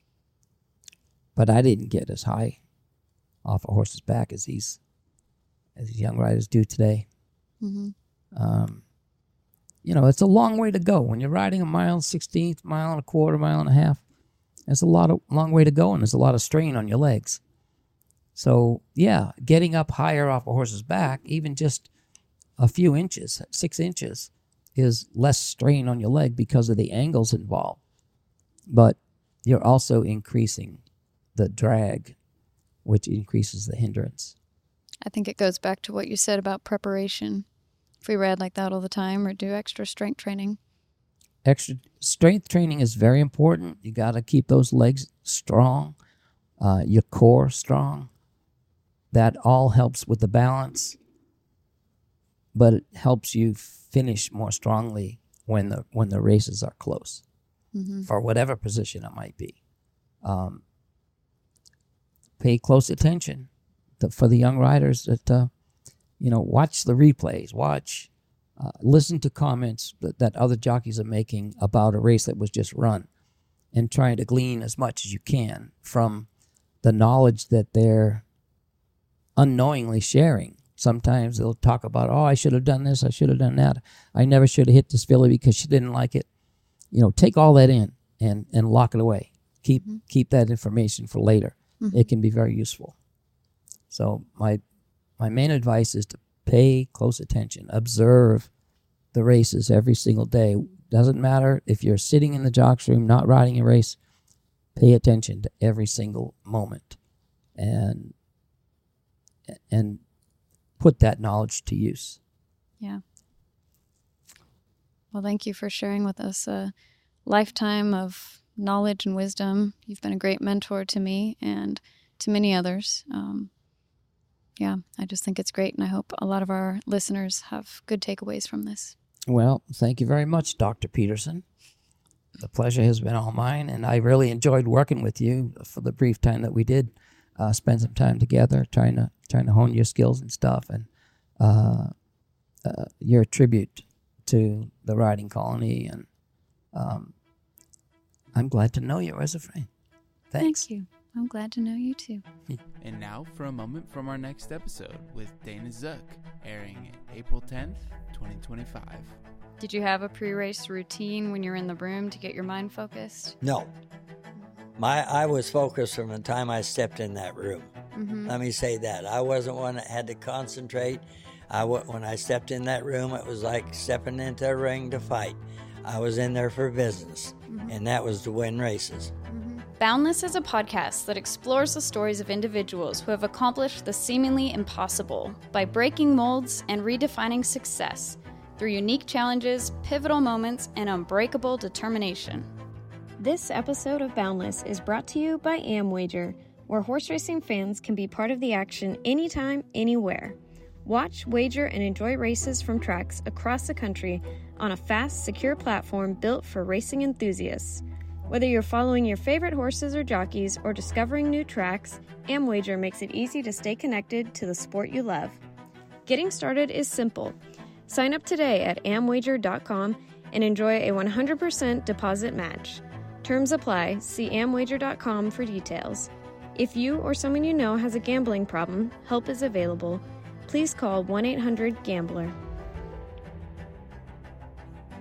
S2: But I didn't get as high off a horse's back as these as these young riders do today.
S1: Mm-hmm.
S2: Um, you know, it's a long way to go. When you're riding a mile and sixteenth, mile and a quarter, mile and a half, there's a lot of long way to go, and there's a lot of strain on your legs. So, yeah, getting up higher off a horse's back, even just a few inches, six inches, is less strain on your leg because of the angles involved. But you're also increasing the drag, which increases the hindrance.
S1: I think it goes back to what you said about preparation. If we ride like that all the time or do extra strength training.
S2: Extra strength training is very important. You got to keep those legs strong, uh, your core strong. That all helps with the balance, but it helps you finish more strongly when the when the races are close,
S1: mm-hmm.
S2: for whatever position it might be. Um, pay close attention to, for the young riders that, uh, you know, watch the replays, watch, uh, listen to comments that, that other jockeys are making about a race that was just run, and trying to glean as much as you can from the knowledge that they're unknowingly sharing. Sometimes they'll talk about, oh, I should have done this, I should have done that. I never should have hit this filly because she didn't like it. You know, take all that in and, and lock it away. Keep mm-hmm. keep that information for later. Mm-hmm. It can be very useful. So my my main advice is to pay close attention. Observe the races every single day. Doesn't matter if you're sitting in the jocks room, not riding a race. Pay attention to every single moment. And and put that knowledge to use.
S1: Yeah. Well, thank you for sharing with us a lifetime of knowledge and wisdom. You've been a great mentor to me and to many others. Um, yeah, I just think it's great, and I hope a lot of our listeners have good takeaways from this.
S2: Well, thank you very much, Doctor Peterson. The pleasure has been all mine, and I really enjoyed working with you for the brief time that we did uh, spend some time together, trying to trying to hone your skills and stuff, and uh, uh, you're a tribute to the riding colony, and um, I'm glad to know you as a friend. Thanks.
S1: Thank you. I'm glad to know you too.
S9: And now for a moment from our next episode with Dana Zook, airing April tenth, twenty twenty-five.
S1: Did you have a pre-race routine when you're in the room to get your mind focused?
S10: No. My I was focused from the time I stepped in that room.
S1: Mm-hmm.
S10: Let me say that. I wasn't one that had to concentrate. I, when I stepped in that room, it was like stepping into a ring to fight. I was in there for business, mm-hmm. and that was to win races.
S1: Mm-hmm. Boundless is a podcast that explores the stories of individuals who have accomplished the seemingly impossible by breaking molds and redefining success through unique challenges, pivotal moments, and unbreakable determination. This episode of Boundless is brought to you by Amwager, where horse racing fans can be part of the action anytime, anywhere. Watch, wager, and enjoy races from tracks across the country on a fast, secure platform built for racing enthusiasts. Whether you're following your favorite horses or jockeys or discovering new tracks, Amwager makes it easy to stay connected to the sport you love. Getting started is simple. Sign up today at amwager dot com and enjoy a one hundred percent deposit match. Terms apply. See amwager dot com for details.
S11: If you or someone you know has a gambling problem, help is available. Please call one eight hundred gambler.